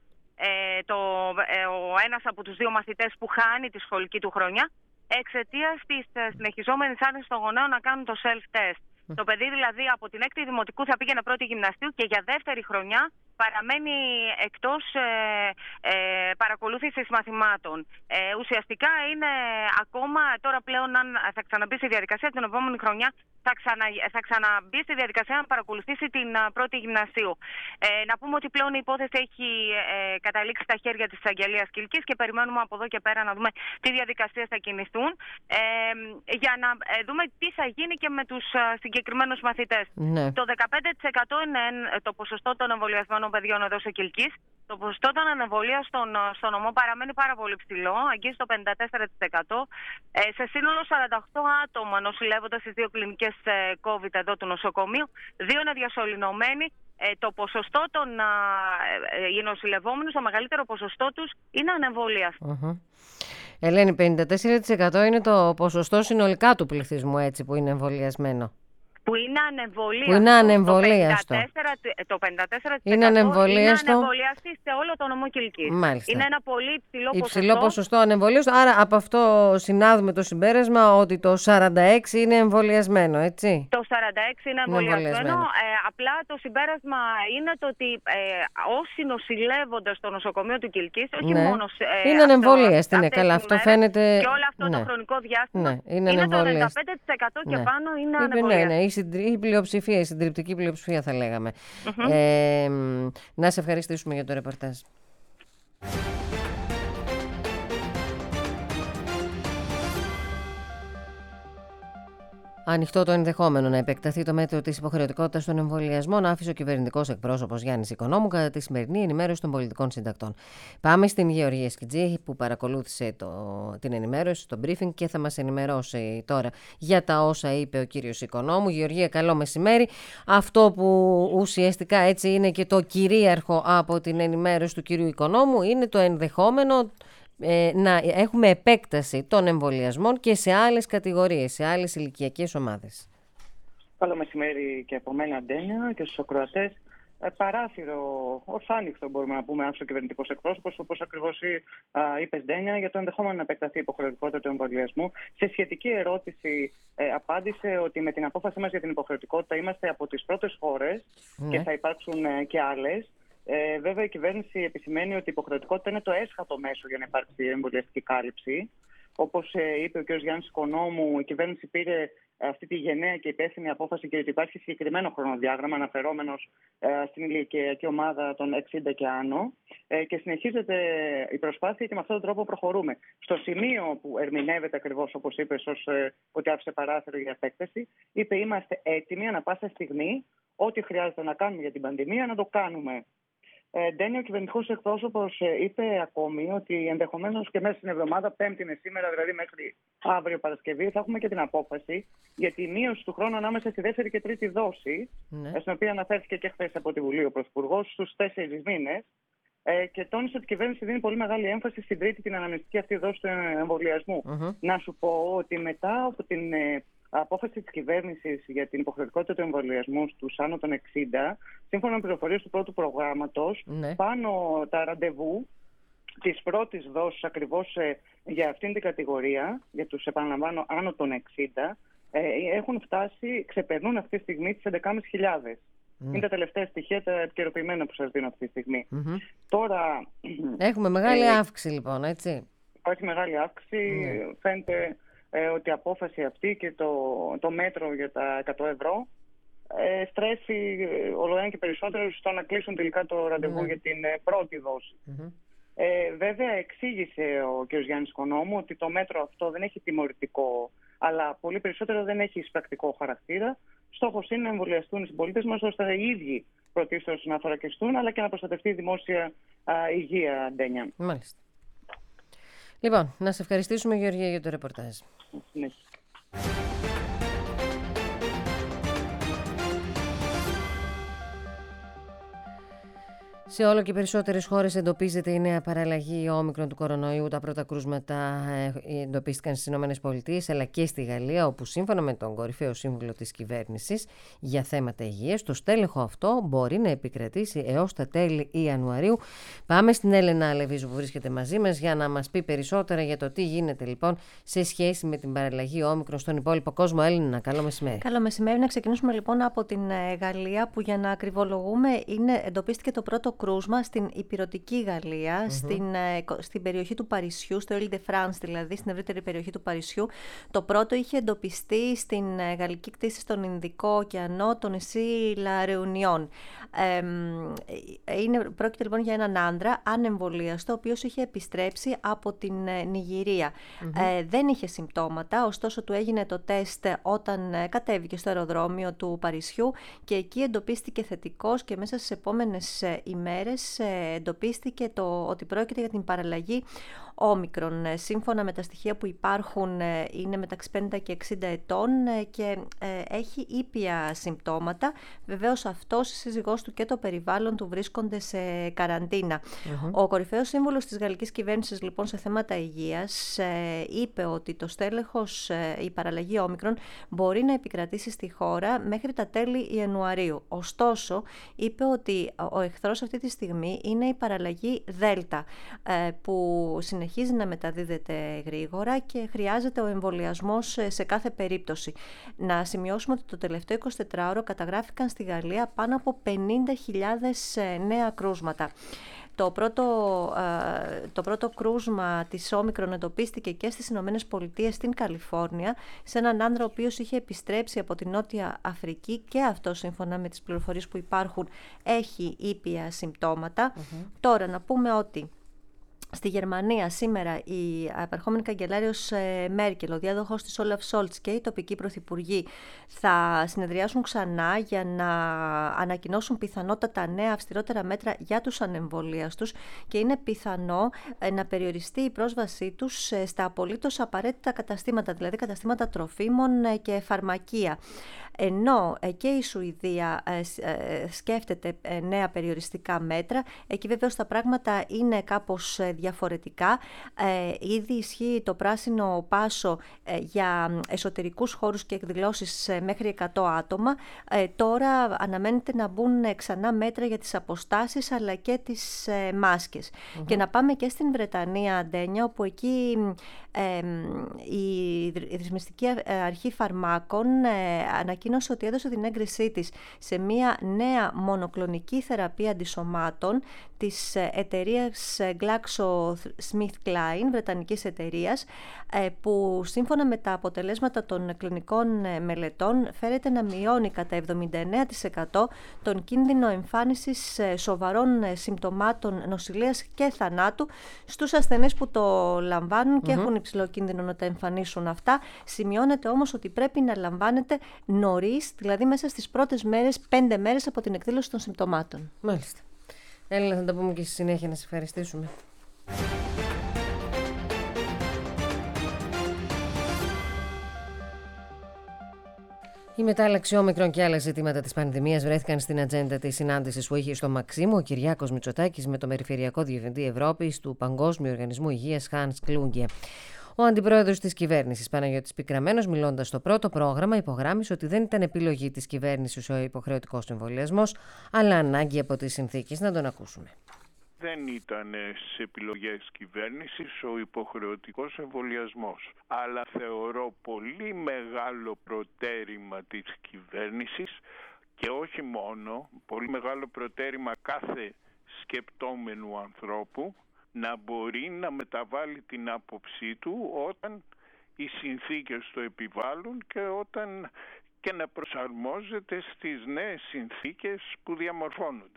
Ο ένας από τους 2 μαθητές που χάνει τη σχολική του χρονιά εξαιτίας της συνεχιζόμενης άρνησης των γονέων να κάνουν το self-test. Το παιδί δηλαδή από την 6η δημοτικού θα πήγαινε πρώτη γυμνασίου και για δεύτερη χρονιά παραμένει εκτός παρακολούθησης μαθημάτων. Ουσιαστικά είναι ακόμα τώρα πλέον, αν θα ξαναμπεί στη διαδικασία την επόμενη χρονιά, θα ξαναμπεί στη διαδικασία να παρακολουθήσει την πρώτη γυμνασίου. Να πούμε ότι πλέον η υπόθεση έχει καταλήξει στα χέρια της εισαγγελίας Κιλκής και περιμένουμε από εδώ και πέρα να δούμε τι διαδικασίες θα κινηθούν για να δούμε τι θα γίνει και με τους συγκεκριμένους μαθητές. Ναι. Το 15% είναι το ποσοστό των εμβολιασμένων παιδιών εδώ σε Κιλκής. Το ποσοστό των ανεμβολίων στον νομό παραμένει πάρα πολύ ψηλό, αγγίζει το 54%. Σε σύνολο 48 άτομα νοσηλεύονται στις 2 κλινικές COVID εδώ του νοσοκομείου, 2 είναι διασωληνωμένοι. Το ποσοστό των νοσηλευόμενους, το μεγαλύτερο ποσοστό τους είναι ανεμβολίαστοι. Ελένη, 54% είναι το ποσοστό συνολικά του πληθυσμού, έτσι, που είναι εμβολιασμένο. Που είναι ανεμβολίαστο. Το 54% είναι ανεμβολιαστή σε όλο το νομό Κιλκής. Είναι ένα πολύ υψηλό ποσοστό ανεμβολίαστο. Άρα από αυτό συνάδουμε το συμπέρασμα ότι το 46% είναι εμβολιασμένο, έτσι. Το 46% είναι εμβολιασμένο. Απλά το συμπέρασμα είναι το ότι όσοι νοσηλεύονται στο νοσοκομείο του Κιλκής, όχι μόνο είναι ανεμβολίαστοι. Είναι καλά, αυτό φαίνεται. Και όλο αυτό το χρονικό διάστημα είναι το 95% και πάνω είναι ανεμβολιαστοί. Η πλειοψηφία, η συντριπτική πλειοψηφία θα λέγαμε. Να σε ευχαριστήσουμε για το ρεπορτάζ. Ανοιχτό το ενδεχόμενο να επεκταθεί το μέτρο της υποχρεωτικότητας των εμβολιασμών, άφησε ο κυβερνητικός εκπρόσωπος Γιάννης Οικονόμου κατά τη σημερινή ενημέρωση των πολιτικών συντακτών. Πάμε στην Γεωργία Σκιτζή που παρακολούθησε την ενημέρωση, το briefing και θα μας ενημερώσει τώρα για τα όσα είπε ο κύριος Οικονόμου. Γεωργία, καλό μεσημέρι. Αυτό που ουσιαστικά έτσι είναι και το κυρίαρχο από την ενημέρωση του κυρίου Οικονόμου είναι το ενδεχόμενο να έχουμε επέκταση των εμβολιασμών και σε άλλες κατηγορίες, σε άλλες ηλικιακές ομάδες. Καλό μεσημέρι και από μένα, Ντένια, και στους ακροατές. Παράθυρο, ως άνοιχτο μπορούμε να πούμε, άφησε ο κυβερνητικός εκπρόσωπος, όπως ακριβώς είπες, Ντένια, για το ενδεχόμενο να επεκταθεί η υποχρεωτικότητα του εμβολιασμού. Σε σχετική ερώτηση απάντησε ότι με την απόφαση μας για την υποχρεωτικότητα είμαστε από τις πρώτες χώρες και θα υπάρξουν και άλλες. Βέβαια, η κυβέρνηση επισημαίνει ότι η υποχρεωτικότητα είναι το έσχατο μέσο για να υπάρξει εμβολιαστική κάλυψη. Όπως είπε ο κ. Γιάννης Οικονόμου, η κυβέρνηση πήρε αυτή τη γενναία και υπεύθυνη απόφαση και ότι υπάρχει συγκεκριμένο χρονοδιάγραμμα αναφερόμενος στην ηλικιακή ομάδα των 60 και άνω και συνεχίζεται η προσπάθεια και με αυτόν τον τρόπο προχωρούμε. Στο σημείο που ερμηνεύεται ακριβώς όπως είπες ως ότι άφησε παράθυρο για επέκταση, είπε είμαστε έτοιμοι ανά πάσα στιγμή ό,τι χρειάζεται να κάνουμε για την πανδημία να το κάνουμε. Ντένι, ο κυβερνητικός εκπρόσωπος είπε ακόμη ότι ενδεχομένως και μέσα στην εβδομάδα, Πέμπτη είναι σήμερα, δηλαδή μέχρι αύριο Παρασκευή, θα έχουμε και την απόφαση για τη μείωση του χρόνου ανάμεσα στη δεύτερη και τρίτη δόση, στην οποία αναφέρθηκε και χθες από τη Βουλή ο Πρωθυπουργός, στους 4 μήνες. Και τόνισε ότι η κυβέρνηση δίνει πολύ μεγάλη έμφαση στην τρίτη, την αναμνηστική αυτή δόση του εμβολιασμού. Να σου πω ότι μετά από την απόφαση της κυβέρνησης για την υποχρεωτικότητα του εμβολιασμού στους άνω των 60, σύμφωνα με πληροφορίες του πρώτου προγράμματος, πάνω τα ραντεβού της πρώτης δόσης ακριβώς για αυτήν την κατηγορία, για τους επαναλαμβάνω άνω των 60, έχουν φτάσει, ξεπερνούν αυτή τη στιγμή τις 11.500. Είναι τα τελευταία στοιχεία, τα επικαιροποιημένα που σας δίνω αυτή τη στιγμή. Τώρα, έχουμε μεγάλη αύξηση λοιπόν, έτσι. Υπάρχει μεγάλη αύξηση. Φαίνεται ότι η απόφαση αυτή και το μέτρο για τα 100 ευρώ στρέφει ολοένα και περισσότερο στο να κλείσουν τελικά το ραντεβού για την πρώτη δόση. Βέβαια, εξήγησε ο κ. Γιάννης Οικονόμου ότι το μέτρο αυτό δεν έχει τιμωρητικό, αλλά πολύ περισσότερο δεν έχει εισπρακτικό χαρακτήρα. Στόχος είναι να εμβολιαστούν οι συμπολίτες μας, ώστε οι ίδιοι πρωτίστως να θωρακιστούν, αλλά και να προστατευτεί η δημόσια υγεία, Ντένια. Μάλιστα. Λοιπόν, να σε ευχαριστήσουμε, Γεωργία, για το ρεπορτάζ. Σε όλο και περισσότερες χώρες εντοπίζεται η νέα παραλλαγή όμικρον του κορονοϊού. Τα πρώτα κρούσματα εντοπίστηκαν στις ΗΠΑ αλλά και στη Γαλλία, όπου σύμφωνα με τον κορυφαίο σύμβουλο της κυβέρνησης για θέματα υγείας, το στέλεχο αυτό μπορεί να επικρατήσει έως τα τέλη Ιανουαρίου. Πάμε στην Έλενα Αλεβίζου που βρίσκεται μαζί μας για να μας πει περισσότερα για το τι γίνεται λοιπόν σε σχέση με την παραλλαγή όμικρον στον υπόλοιπο κόσμο. Έλληνα, καλό μεσημέρι. Καλό μεσημέρι. Να ξεκινήσουμε λοιπόν από την Γαλλία, που για να ακριβολογούμε εντοπίστηκε το πρώτο κρούσμα στην ηπειρωτική Γαλλία, στην περιοχή του Παρισιού, στο Île-de-France δηλαδή, στην ευρύτερη περιοχή του Παρισιού. Το πρώτο είχε εντοπιστεί στην γαλλική κτήση στον Ινδικό ωκεανό, το νησί La Réunion. Πρόκειται λοιπόν για έναν άντρα ανεμβολίαστο, ο οποίος είχε επιστρέψει από την Νιγηρία. Δεν είχε συμπτώματα, ωστόσο του έγινε το τεστ όταν κατέβηκε στο αεροδρόμιο του Παρισιού και εκεί εντοπίστηκε θετικός και μέσα στις επόμενες ημέρες εντοπίστηκε ότι πρόκειται για την παραλλαγή όμικρον. Σύμφωνα με τα στοιχεία που υπάρχουν, είναι μεταξύ 50 και 60 ετών και έχει ήπια συμπτώματα. Βεβαίως αυτός, η σύζυγός του και το περιβάλλον του βρίσκονται σε καραντίνα. Ο κορυφαίος σύμβουλος της γαλλικής κυβέρνησης λοιπόν σε θέματα υγείας είπε ότι το στέλεχος, η παραλλαγή όμικρον, μπορεί να επικρατήσει στη χώρα μέχρι τα τέλη Ιανουαρίου. Ωστόσο, είπε ότι ο εχθρός αυτή τη στιγμή είναι η παραλλαγή Δέλτα, που συνεχίζει να μεταδίδεται γρήγορα και χρειάζεται ο εμβολιασμός σε κάθε περίπτωση. Να σημειώσουμε ότι το τελευταίο 24ωρο καταγράφηκαν στη Γαλλία πάνω από 50.000 νέα κρούσματα. Το πρώτο κρούσμα της όμικρον εντοπίστηκε και στις Ηνωμένες Πολιτείες, στην Καλιφόρνια, σε έναν άντρα ο οποίος είχε επιστρέψει από την Νότια Αφρική και αυτό, σύμφωνα με τις πληροφορίες που υπάρχουν, έχει ήπια συμπτώματα. Τώρα να πούμε ότι στη Γερμανία σήμερα η επερχόμενη καγκελάριος Μέρκελ, ο διάδοχος της Όλαφ Σόλτς και οι τοπικοί πρωθυπουργοί θα συνεδριάσουν ξανά για να ανακοινώσουν πιθανότατα νέα αυστηρότερα μέτρα για τους ανεμβολίαστους και είναι πιθανό να περιοριστεί η πρόσβασή τους στα απολύτως απαραίτητα καταστήματα, δηλαδή καταστήματα τροφίμων και φαρμακεία. Ενώ και η Σουηδία σκέφτεται νέα περιοριστικά μέτρα, εκεί βεβαίως τα πράγματα είναι κάπως διαφορετικά. Ήδη ισχύει το πράσινο πάσο για εσωτερικούς χώρους και εκδηλώσεις μέχρι 100 άτομα. Τώρα αναμένεται να μπουν ξανά μέτρα για τις αποστάσεις αλλά και τις μάσκες. Και να πάμε και στην Βρετανία, Ντένια, όπου εκεί η Ρυθμιστική Αρχή Φαρμάκων ανακοίνωσε ότι έδωσε την έγκρισή της σε μια νέα μονοκλονική θεραπεία αντισωμάτων της εταιρείας GlaxoSmithKline, βρετανικής εταιρείας, που σύμφωνα με τα αποτελέσματα των κλινικών μελετών φέρεται να μειώνει κατά 79% τον κίνδυνο εμφάνισης σοβαρών συμπτωμάτων νοσηλείας και θανάτου στους ασθενείς που το λαμβάνουν και έχουν υψηλό κίνδυνο να τα εμφανίσουν αυτά. Σημειώνεται όμως ότι πρέπει να λαμβάνεται νωρίς, δηλαδή μέσα στις πρώτες μέρες, 5 μέρες από την εκδήλωση των συμπτωμάτων. Μάλιστα. Έλληνα, θα τα πούμε και στη συνέχεια, να σε ευχαριστήσουμε. Η μετάλλαξη όμικρον και άλλα ζητήματα της πανδημίας βρέθηκαν στην ατζέντα της συνάντησης που είχε στο Μαξίμου ο Κυριάκος Μητσοτάκης με το Περιφερειακό Διευθυντή Ευρώπης του Παγκόσμιου Οργανισμού Υγείας Hans Kluge. Ο αντιπρόεδρος της κυβέρνησης, Παναγιώτης Πικραμένος, μιλώντας στο πρώτο πρόγραμμα, υπογράμμισε ότι δεν ήταν επιλογή της κυβέρνησης ο υποχρεωτικός εμβολιασμός, αλλά ανάγκη από τις συνθήκες. Να τον ακούσουμε. Δεν ήταν στις επιλογές κυβέρνησης ο υποχρεωτικός εμβολιασμός. Αλλά θεωρώ πολύ μεγάλο προτέρημα της κυβέρνησης και όχι μόνο, πολύ μεγάλο προτέρημα κάθε σκεπτόμενου ανθρώπου να μπορεί να μεταβάλει την άποψή του όταν οι συνθήκες το επιβάλλουν και να προσαρμόζεται στις νέες συνθήκες που διαμορφώνονται.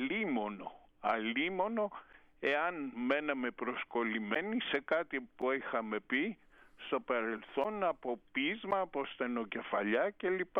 Αλίμονο εάν μέναμε προσκολλημένοι σε κάτι που είχαμε πει στο παρελθόν από πείσμα, από στενοκεφαλιά κλπ.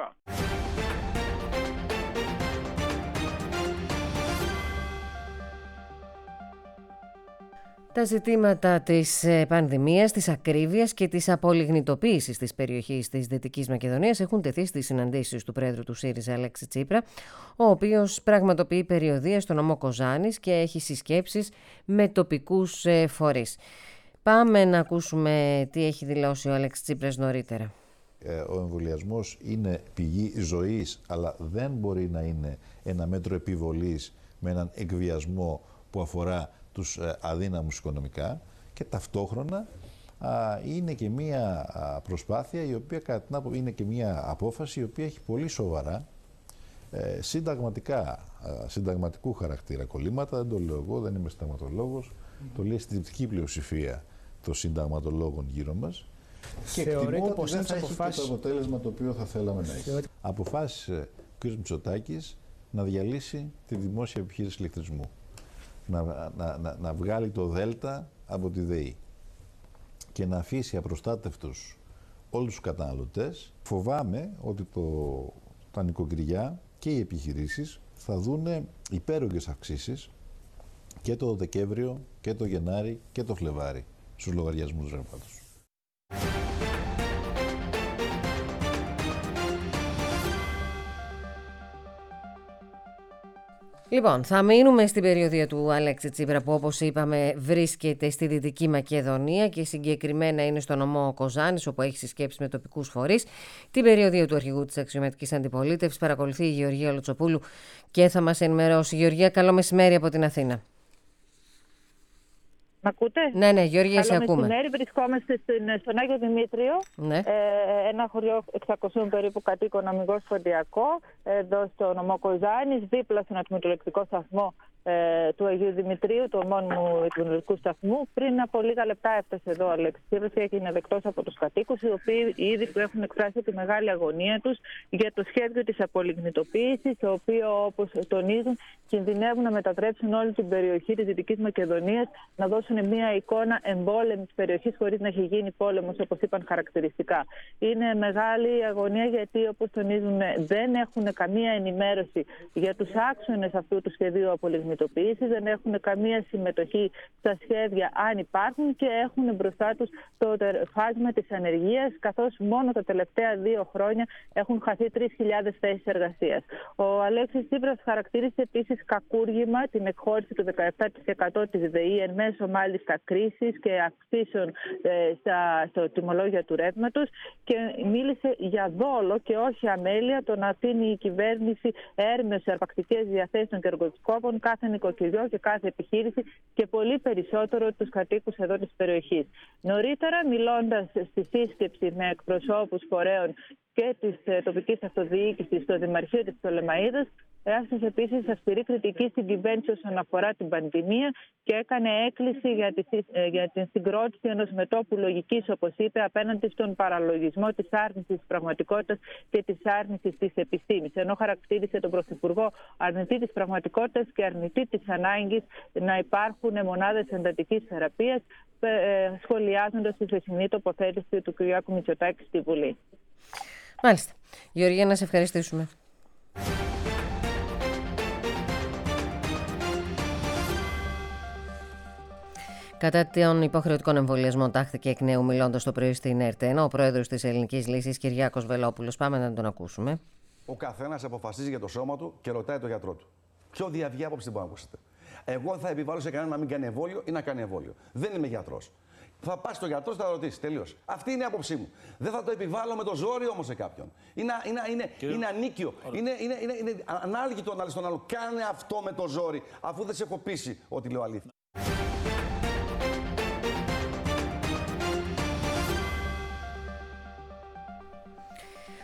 Τα ζητήματα της πανδημίας, της ακρίβειας και της απολιγνητοποίησης της περιοχής της Δυτικής Μακεδονίας έχουν τεθεί στις συναντήσεις του Πρόεδρου του ΣΥΡΙΖΑ Αλέξη Τσίπρα, ο οποίος πραγματοποιεί περιοδεία στο νομό Κοζάνης και έχει συσκέψεις με τοπικούς φορείς. Πάμε να ακούσουμε τι έχει δηλώσει ο Αλέξης Τσίπρας νωρίτερα. Ο εμβολιασμός είναι πηγή ζωής, αλλά δεν μπορεί να είναι ένα μέτρο επιβολής με έναν εκβιασμό που αφορά τους αδύναμους οικονομικά, και ταυτόχρονα είναι και μία προσπάθεια η οποία κατά την άποψη είναι και μία απόφαση η οποία έχει πολύ σοβαρά συνταγματικού χαρακτήρα κολλήματα. Δεν το λέω εγώ, δεν είμαι συνταγματολόγος, το λέει στη δυτική πλειοψηφία των συνταγματολόγων γύρω μας. Και εκτιμώ ότι δεν θα έχει και το αποτέλεσμα το οποίο θα θέλαμε να έχει. Αποφάσισε ο κ. Μητσοτάκης να διαλύσει τη δημόσια επιχείρηση ηλεκτρισμού. Να βγάλει το ΔΕΛΤΑ από τη ΔΕΗ και να αφήσει απροστάτευτους όλους τους καταναλωτές. Φοβάμαι ότι τα νοικοκυριά και οι επιχειρήσεις θα δούνε υπέρογγες αυξήσεις και το Δεκέμβριο και το Γενάρη και το Φλεβάρι στους λογαριασμούς ρεύματος. Λοιπόν, θα μείνουμε στην περιοδία του Αλέξη Τσίπρα που, όπως είπαμε, βρίσκεται στη Δυτική Μακεδονία και συγκεκριμένα είναι στο νομό Κοζάνης, όπου έχει συσκέψεις με τοπικούς φορείς. Την περιοδία του αρχηγού της αξιωματικής αντιπολίτευσης παρακολουθεί η Γεωργία Λοτσοπούλου και θα μας ενημερώσει. Γεωργία, καλό μεσημέρι από την Αθήνα. Μ' ακούτε? Ναι, Γεωργία, σε ακούμε. Καλό μεσημέρι. Βρισκόμαστε στον Άγιο Δημήτριο, ένα χωριό 600 περίπου κατοίκων, αμιγώς Φοντιακό, εδώ στο νομό Κοζάνης, δίπλα στον ατμητολεκτικό σταθμό του Αγίου Δημητρίου, του ομώνυμου ατμητολεκτικού σταθμού. Πριν από λίγα λεπτά έφτασε εδώ ο Αλέξης Τσίπρας και έγινε δεκτός από τους κατοίκους, οι οποίοι ήδη που έχουν εκφράσει τη μεγάλη αγωνία τους για το σχέδιο της απολιγνητοποίησης, το οποίο, όπως τονίζουν, κινδυνεύουν να μετατρέψουν όλη την περιοχή της Δυτικής Μακεδονίας, να δώσουν μια εικόνα εμπόλεμης περιοχής χωρίς να έχει γίνει πόλεμος, όπως είπαν χαρακτηριστικά. Είναι μεγάλη αγωνία γιατί, όπως τονίζουν, δεν έχουν καμία ενημέρωση για τους άξονες αυτού του σχεδίου απολιγνητοποίησης, δεν έχουν καμία συμμετοχή στα σχέδια αν υπάρχουν και έχουν μπροστά τους το φάσμα της ανεργίας, καθώς μόνο τα τελευταία 2 χρόνια έχουν χαθεί 3.000 θέσεις εργασίας. Ο Αλέξης Τσίπρας χαρακτήρισε επίσης κακούργημα την εκχώρηση του 17% της ΔΕΗ εν μέσω μάλιστα κρίσης και αυξήσεων στο τιμολόγιο του ρεύματος και μίλησε για δόλο και όχι αμέλεια το να αφήνει η κυβέρνηση έρμεως σε αρπακτικές διαθέσεις των κερδοσκόπων κάθε νοικοκυριό και κάθε επιχείρηση και πολύ περισσότερο τους κατοίκους εδώ της περιοχής. Νωρίτερα, μιλώντας στη σύσκεψη με εκπροσώπους φορέων και της τοπικής αυτοδιοίκησης στο Δημαρχείο της Πτολεμαΐδας, άσκησε επίσης αυστηρή κριτική στην κυβέρνηση όσον αφορά την πανδημία και έκανε έκκληση για την συγκρότηση ενός μετώπου λογικής, όπως είπε, απέναντι στον παραλογισμό της άρνησης της πραγματικότητας και της άρνησης της επιστήμης. Ενώ χαρακτήρισε τον Πρωθυπουργό αρνητή της πραγματικότητας και αρνητή της ανάγκης να υπάρχουν μονάδες εντατικής θεραπείας, σχολιάζοντας τη χθεσινή τοποθέτηση του κ. Μητσοτάκη στη Βουλή. Μάλιστα. Γεωργία, να σε ευχαριστήσουμε. Κατά των υποχρεωτικών εμβολιασμών τάχθηκε εκ νέου μιλώντας το πρωί στην ΕΡΤ1 ο πρόεδρος της Ελληνικής Λύσης, Κυριάκος Βελόπουλος. Πάμε να τον ακούσουμε. Ο καθένας αποφασίζει για το σώμα του και ρωτάει τον γιατρό του. Πιο διαβιή άποψη μπορεί να ακούσετε. Εγώ θα επιβάλλω σε κανέναν να μην κάνει εμβόλιο ή να κάνει εμβόλιο. Δεν είμαι γιατρός. Θα πας στον γιατρό, θα ρωτήσει. Τελείως. Αυτή είναι η άποψή μου. Δεν θα το επιβάλλω με το ζόρι όμως σε κάποιον. Είναι ανίκιο. Είναι ανάλγητο να λες τον άλλο. Κάνε αυτό με το ζόρι, αφού δεν σε έχω πείσει ότι λέω αλήθεια.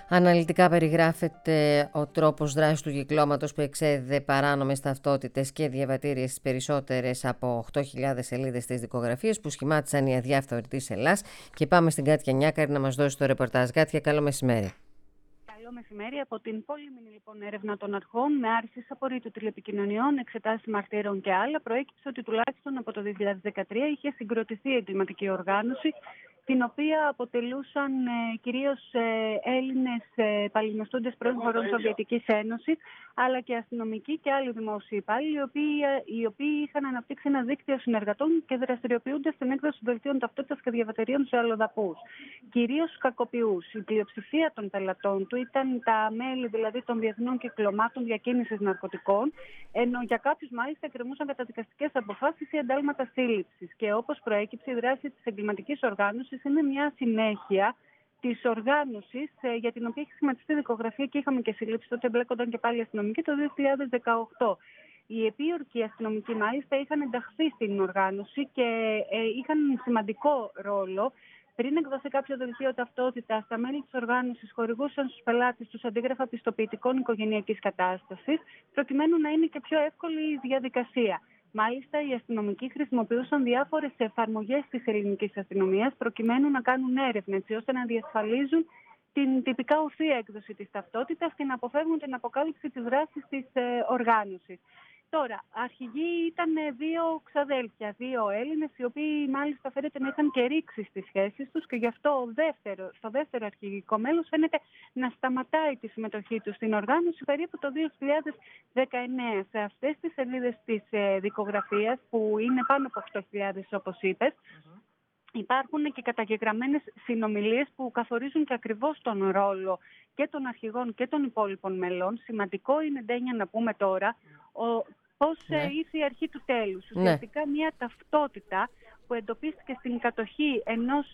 Αναλυτικά περιγράφεται ο τρόπος δράσης του κυκλώματος που εξέδιδε παράνομες ταυτότητες και διαβατήρια στις περισσότερες από 8.000 σελίδες της δικογραφίας που σχημάτισαν οι αδιάφθοροι της Ελλάς. Και πάμε στην Κάτια Νιάκαρη να μας δώσει το ρεπορτάζ. Κάτια, καλό μεσημέρι. Καλό μεσημέρι. Από την πολύμηνη λοιπόν έρευνα των αρχών με άρση απορρίτου τηλεπικοινωνιών, εξετάσεις μαρτύρων και άλλα, προέκυψε ότι τουλάχιστον από το 2013 είχε συγκροτηθεί εγκληματική οργάνωση, την οποία αποτελούσαν κυρίως Έλληνες παλινοστούντες πρώην χωρών Σοβιετικής Ένωσης, αλλά και αστυνομικοί και άλλοι δημόσιοι υπάλληλοι, οι οποίοι είχαν αναπτύξει ένα δίκτυο συνεργατών και δραστηριοποιούνται στην έκδοση δελτίων ταυτότητας και διαβατηρίων σε αλλοδαπούς. Κυρίως κακοποιούς. Η πλειοψηφία των πελατών του ήταν τα μέλη δηλαδή των διεθνών κυκλωμάτων διακίνησης ναρκωτικών, ενώ για κάποιους μάλιστα εκκρεμούσαν καταδικαστικές αποφάσεις ή εντάλματα σύλληψης. Και όπως προέκυψε, η δράση της εγκληματικής οργάνωσης είναι μια συνέχεια της οργάνωσης για την οποία έχει σχηματιστεί δικογραφία και είχαμε και συλλήψεις, τότε εμπλέκονταν και πάλι αστυνομικοί το 2018. Οι επίορκοι αστυνομικοί μάλιστα είχαν ενταχθεί στην οργάνωση και είχαν σημαντικό ρόλο. Πριν εκδοθεί κάποιο δελτίο ταυτότητας, τα μέλη της οργάνωσης χορηγούσαν στους πελάτες τους αντίγραφα πιστοποιητικών οικογενειακής κατάστασης, προκειμένου να είναι και πιο εύκολη η διαδικασία. Μάλιστα, οι αστυνομικοί χρησιμοποιούσαν διάφορες εφαρμογές της ελληνικής αστυνομίας προκειμένου να κάνουν έρευνα, έτσι ώστε να διασφαλίζουν την τυπικά ορθή έκδοση της ταυτότητας και να αποφεύγουν την αποκάλυψη της δράσης της οργάνωσης. Τώρα, αρχηγοί ήταν δύο ξαδέλφια, δύο Έλληνες, οι οποίοι μάλιστα φαίνεται να είχαν και ρήξει στις σχέσεις τους και γι' αυτό στο δεύτερο αρχηγικό μέλος φαίνεται να σταματάει τη συμμετοχή του στην οργάνωση περίπου το 2019. Σε αυτές τις σελίδες της δικογραφίας, που είναι πάνω από 8.000 όπως είπες, υπάρχουν και καταγεγραμμένες συνομιλίες που καθορίζουν και ακριβώς τον ρόλο και των αρχηγών και των υπόλοιπων μελών. Σημαντικό είναι, Ντένια, να πούμε τώρα πώς ήρθε η αρχή του τέλους. Ουσιαστικά μια ταυτότητα που εντοπίστηκε στην κατοχή ενός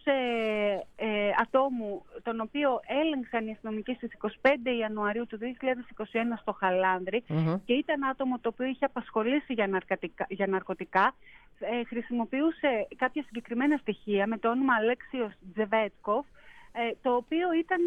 ατόμου, τον οποίο έλεγξαν οι αστυνομικοί στις 25 Ιανουαρίου του 2021 στο Χαλάνδρι και ήταν άτομο το οποίο είχε απασχολήσει για ναρκωτικά. Χρησιμοποιούσε κάποια συγκεκριμένα στοιχεία με το όνομα Αλέξιος Τζεβέτκοφ, το οποίο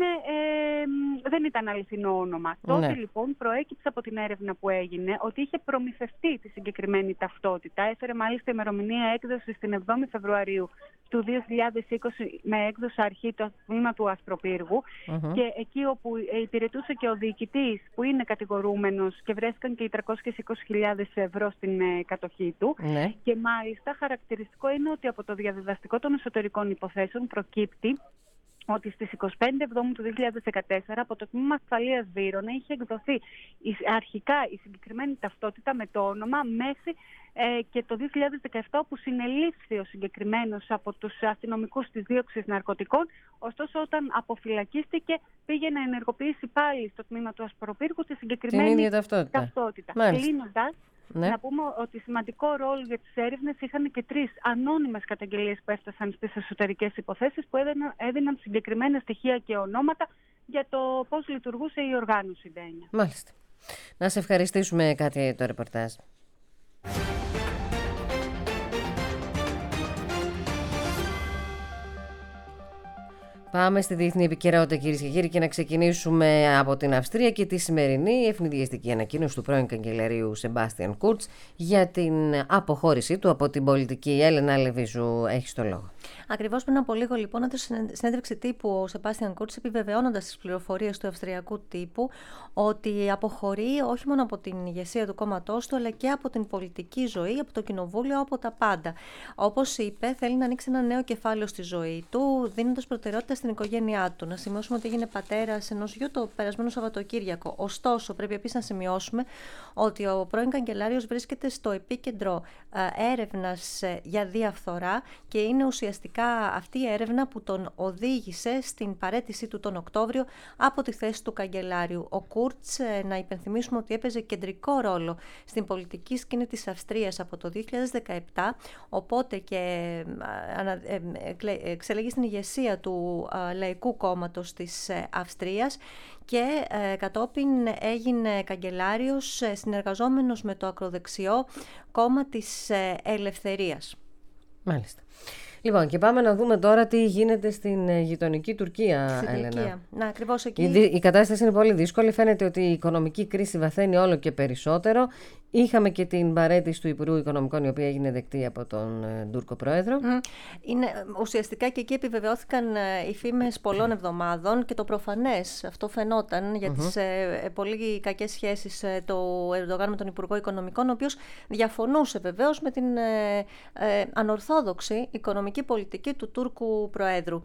δεν ήταν αληθινό όνομα. Τότε λοιπόν προέκυψε από την έρευνα που έγινε ότι είχε προμηθευτεί τη συγκεκριμένη ταυτότητα. Έφερε μάλιστα ημερομηνία έκδοση στην 7η Φεβρουαρίου του 2020 με έκδοση αρχή το τμήμα του Ασπροπύργου και εκεί όπου υπηρετούσε και ο διοικητής που είναι κατηγορούμενος και βρέθηκαν και οι 320.000 ευρώ στην κατοχή του. Και μάλιστα χαρακτηριστικό είναι ότι από το διαδιδαστικό των εσωτερικών υποθέσεων προκύπτει ότι στις 25 Εβδόμου του 2014 από το Τμήμα Ασφαλείας Βύρωνα είχε εκδοθεί αρχικά η συγκεκριμένη ταυτότητα με το όνομα μέχρι και το 2017 όπου συνελήφθη ο συγκεκριμένος από τους αστυνομικούς της δίωξης ναρκωτικών. Ωστόσο, όταν αποφυλακίστηκε πήγε να ενεργοποιήσει πάλι στο τμήμα του Ασπροπύργου τη συγκεκριμένη ταυτότητα. Κλείνοντας, να πούμε ότι σημαντικό ρόλο για τις έρευνες είχαν και 3 ανώνυμες καταγγελίες που έφτασαν στις εσωτερικές υποθέσεις που έδιναν συγκεκριμένα στοιχεία και ονόματα για το πώς λειτουργούσε η οργάνωση, Ντένια. Μάλιστα. Να σε ευχαριστήσουμε κάτι το ρεπορτάζ. Πάμε στη διεθνή επικαιρότητα, κυρίες και κύριοι, και να ξεκινήσουμε από την Αυστρία και τη σημερινή ευνηδιαστική ανακοίνωση του πρώην καγκελαρίου Σεμπάστιαν Κούρτς για την αποχώρησή του από την πολιτική. Έλενα Λεβίζου, έχεις το λόγο. Ακριβώς πριν από λίγο, λοιπόν, έδωσε συνέντευξη τύπου ο Σεμπάστιαν Κούρτς, επιβεβαιώνοντας τις πληροφορίες του αυστριακού τύπου ότι αποχωρεί όχι μόνο από την ηγεσία του κόμματός του, αλλά και από την πολιτική ζωή, από το κοινοβούλιο, από τα πάντα. Όπως είπε, θέλει να ανοίξει ένα νέο κεφάλαιο στη ζωή του, δίνοντας προτεραιότητα στην οικογένειά του. Να σημειώσουμε ότι έγινε πατέρας ενός γιου το περασμένο Σαββατοκύριακο. Ωστόσο, πρέπει επίσης να σημειώσουμε ότι ο πρώην καγκελάριος βρίσκεται στο επίκεντρο έρευνας για διαφθορά και είναι ουσιαστικά αυτή η έρευνα που τον οδήγησε στην παραίτησή του τον Οκτώβριο από τη θέση του καγκελάριου. Ο Κούρτς, να υπενθυμίσουμε ότι έπαιζε κεντρικό ρόλο στην πολιτική σκηνή της Αυστρίας από το 2017, οπότε και εξελέγει στην ηγεσία του Λαϊκού Κόμματος της Αυστρίας και κατόπιν έγινε καγκελάριος συνεργαζόμενος με το ακροδεξιό κόμμα της Ελευθερίας. Μάλιστα. Λοιπόν, και πάμε να δούμε τώρα τι γίνεται στην γειτονική Τουρκία, Έλενα. Να, ακριβώς εκεί. Η κατάσταση είναι πολύ δύσκολη. Φαίνεται ότι η οικονομική κρίση βαθαίνει όλο και περισσότερο. Είχαμε και την παραίτηση του Υπουργού Οικονομικών, η οποία έγινε δεκτή από τον Τούρκο Πρόεδρο. Είναι, ουσιαστικά και εκεί επιβεβαιώθηκαν οι φήμες πολλών εβδομάδων και το προφανές αυτό φαινόταν για τις πολύ κακές σχέσεις του Ερντογάν με τον Υπουργό Οικονομικών, ο οποίος διαφωνούσε βεβαίως με την ανορθόδοξη οικονομική πολιτική του Τούρκου Προέδρου.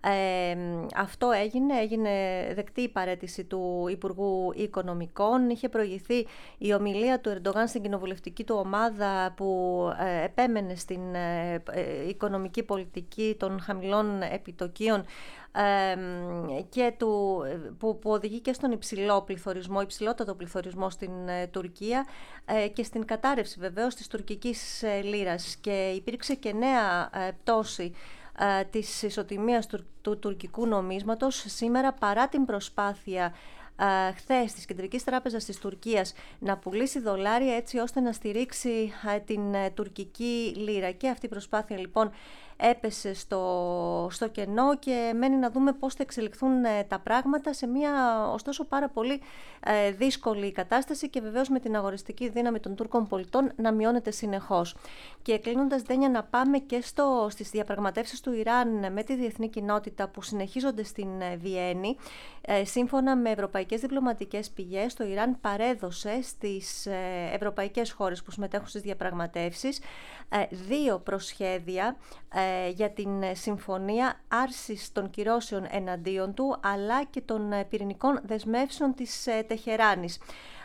Αυτό έγινε δεκτή η παραίτηση του Υπουργού Οικονομικών. Είχε προηγηθεί η ομιλία του Ερντογάν στην κοινοβουλευτική του ομάδα που επέμενε στην οικονομική πολιτική των χαμηλών επιτοκίων και που οδηγεί και στον υψηλότατο πληθωρισμό στην Τουρκία και στην κατάρρευση βεβαίως της τουρκικής λίρας, και υπήρξε και νέα πτώση της ισοτιμίας του τουρκικού νομίσματος σήμερα, παρά την προσπάθεια χθες της Κεντρικής Τράπεζας της Τουρκίας να πουλήσει δολάρια έτσι ώστε να στηρίξει την τουρκική λίρα. Και αυτή η προσπάθεια λοιπόν έπεσε στο κενό και μένει να δούμε πώς θα εξελιχθούν τα πράγματα σε μια ωστόσο πάρα πολύ δύσκολη κατάσταση, και βεβαίως με την αγοριστική δύναμη των Τούρκων πολιτών να μειώνεται συνεχώς. Και κλείνοντας, Δένια, να πάμε και στις διαπραγματεύσεις του Ιράν με τη διεθνή κοινότητα που συνεχίζονται στην Βιέννη. Σύμφωνα με ευρωπαϊκές διπλωματικές πηγές, το Ιράν παρέδωσε στις ευρωπαϊκές χώρες που συμμετέχουν στις διαπραγματεύσεις 2 προσχέδια για την συμφωνία άρσης των κυρώσεων εναντίον του, αλλά και των πυρηνικών δεσμεύσεων της Τεχεράνης.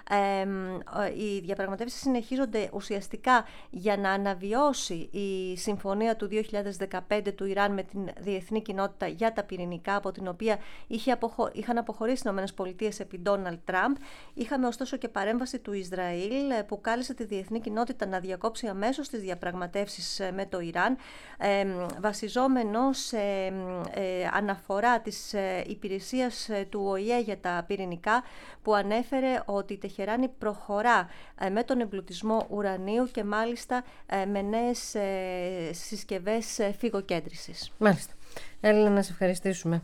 Οι διαπραγματεύσεις συνεχίζονται ουσιαστικά για να αναβιώσει η συμφωνία του 2015 του Ιράν με την διεθνή κοινότητα για τα πυρηνικά, από την οποία είχαν αποχωρήσει οι ΗΠΑ επί Ντόναλντ Τραμπ. Είχαμε ωστόσο και παρέμβαση του Ισραήλ που κάλεσε τη διεθνή κοινότητα να διακόψει αμέσως τις διαπραγματεύσεις με το Ιράν, βασιζόμενο σε αναφορά της υπηρεσίας του ΟΗΕ για τα πυρηνικά, που ανέφερε ότι η Τεχεράνη προχωρά με τον εμπλουτισμό ουρανίου και μάλιστα με νέες συσκευές φυγοκέντρησης. Μάλιστα. Έλληνα, να σε ευχαριστήσουμε.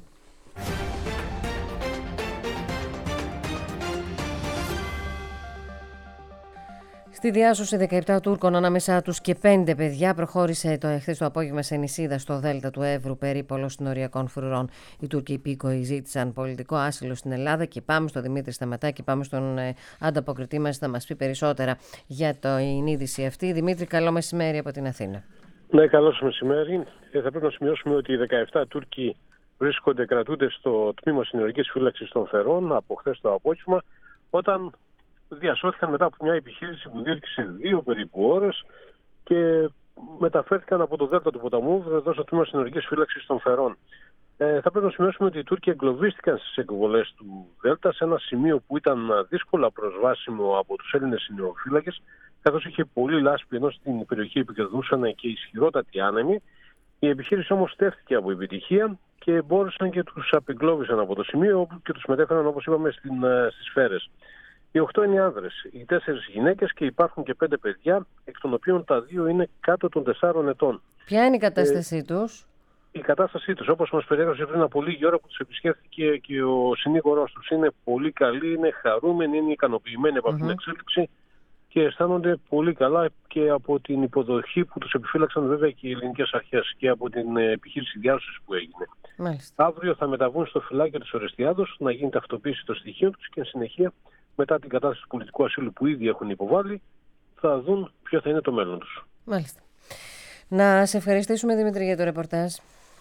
Στη διάσωση 17 Τούρκων, ανάμεσά τους και 5 παιδιά, προχώρησε χθες το απόγευμα σε νησίδα στο Δέλτα του Εύρου, περίπολο συνοριακών φρουρών. Οι Τούρκοι υπήκοοι ζήτησαν πολιτικό άσυλο στην Ελλάδα. Και πάμε στον Δημήτρη Σταματάκη, πάμε στον ανταποκριτή μας, θα μας πει περισσότερα για την είδηση αυτή. Δημήτρη, καλό μεσημέρι από την Αθήνα. Ναι, καλό σας μεσημέρι. Θα πρέπει να σημειώσουμε ότι οι 17 Τούρκοι κρατούνται στο τμήμα συνοριακής φύλαξης των Φερών από χθες το απόγευμα, όταν διασώθηκαν μετά από μια επιχείρηση που διήρκησε 2 περίπου ώρες και μεταφέρθηκαν από το Δέλτα του ποταμού εδώ στο τμήμα συνοριακής φύλαξης των Φερών. Θα πρέπει να σημειώσουμε ότι οι Τούρκοι εγκλωβίστηκαν στις εκβολές του Δέλτα, σε ένα σημείο που ήταν δύσκολα προσβάσιμο από τους Έλληνες συνοριοφύλακες, καθώς είχε πολύ λάσπη, ενώ στην περιοχή επικρατούσαν και ισχυρότατοι άνεμοι. Η επιχείρηση όμως στέφθηκε από επιτυχία και μπόρεσαν και τους απεγκλώβησαν από το σημείο, όπου και τους μετέφεραν, όπως είπαμε, στις Φέρες. Οι 8 είναι άνδρες, οι 4 γυναίκες, και υπάρχουν και 5 παιδιά, εκ των οποίων τα 2 είναι κάτω των 4 ετών. Ποια είναι η κατάστασή τους? Η κατάστασή τους, όπως μας περιέγραψε πριν από λίγη ώρα που τους επισκέφθηκε και ο συνήγορός τους, είναι πολύ καλή, είναι χαρούμενοι, είναι ικανοποιημένοι από αυτήν την εξέλιξη και αισθάνονται πολύ καλά και από την υποδοχή που τους επιφύλαξαν βέβαια και οι ελληνικές αρχές και από την επιχείρηση διάσωσης που έγινε. Μάλιστα. Αύριο θα μεταβούν στο φυλάκιο της Ορεστιάδος να γίνει ταυτοποίηση των στοιχείων τους και εν συνεχεία, μετά την κατάσταση του πολιτικού ασύλου που ήδη έχουν υποβάλει, θα δουν ποιο θα είναι το μέλλον τους. Μάλιστα. Να σε ευχαριστήσουμε, Δημήτρη, για το ρεπορτάζ.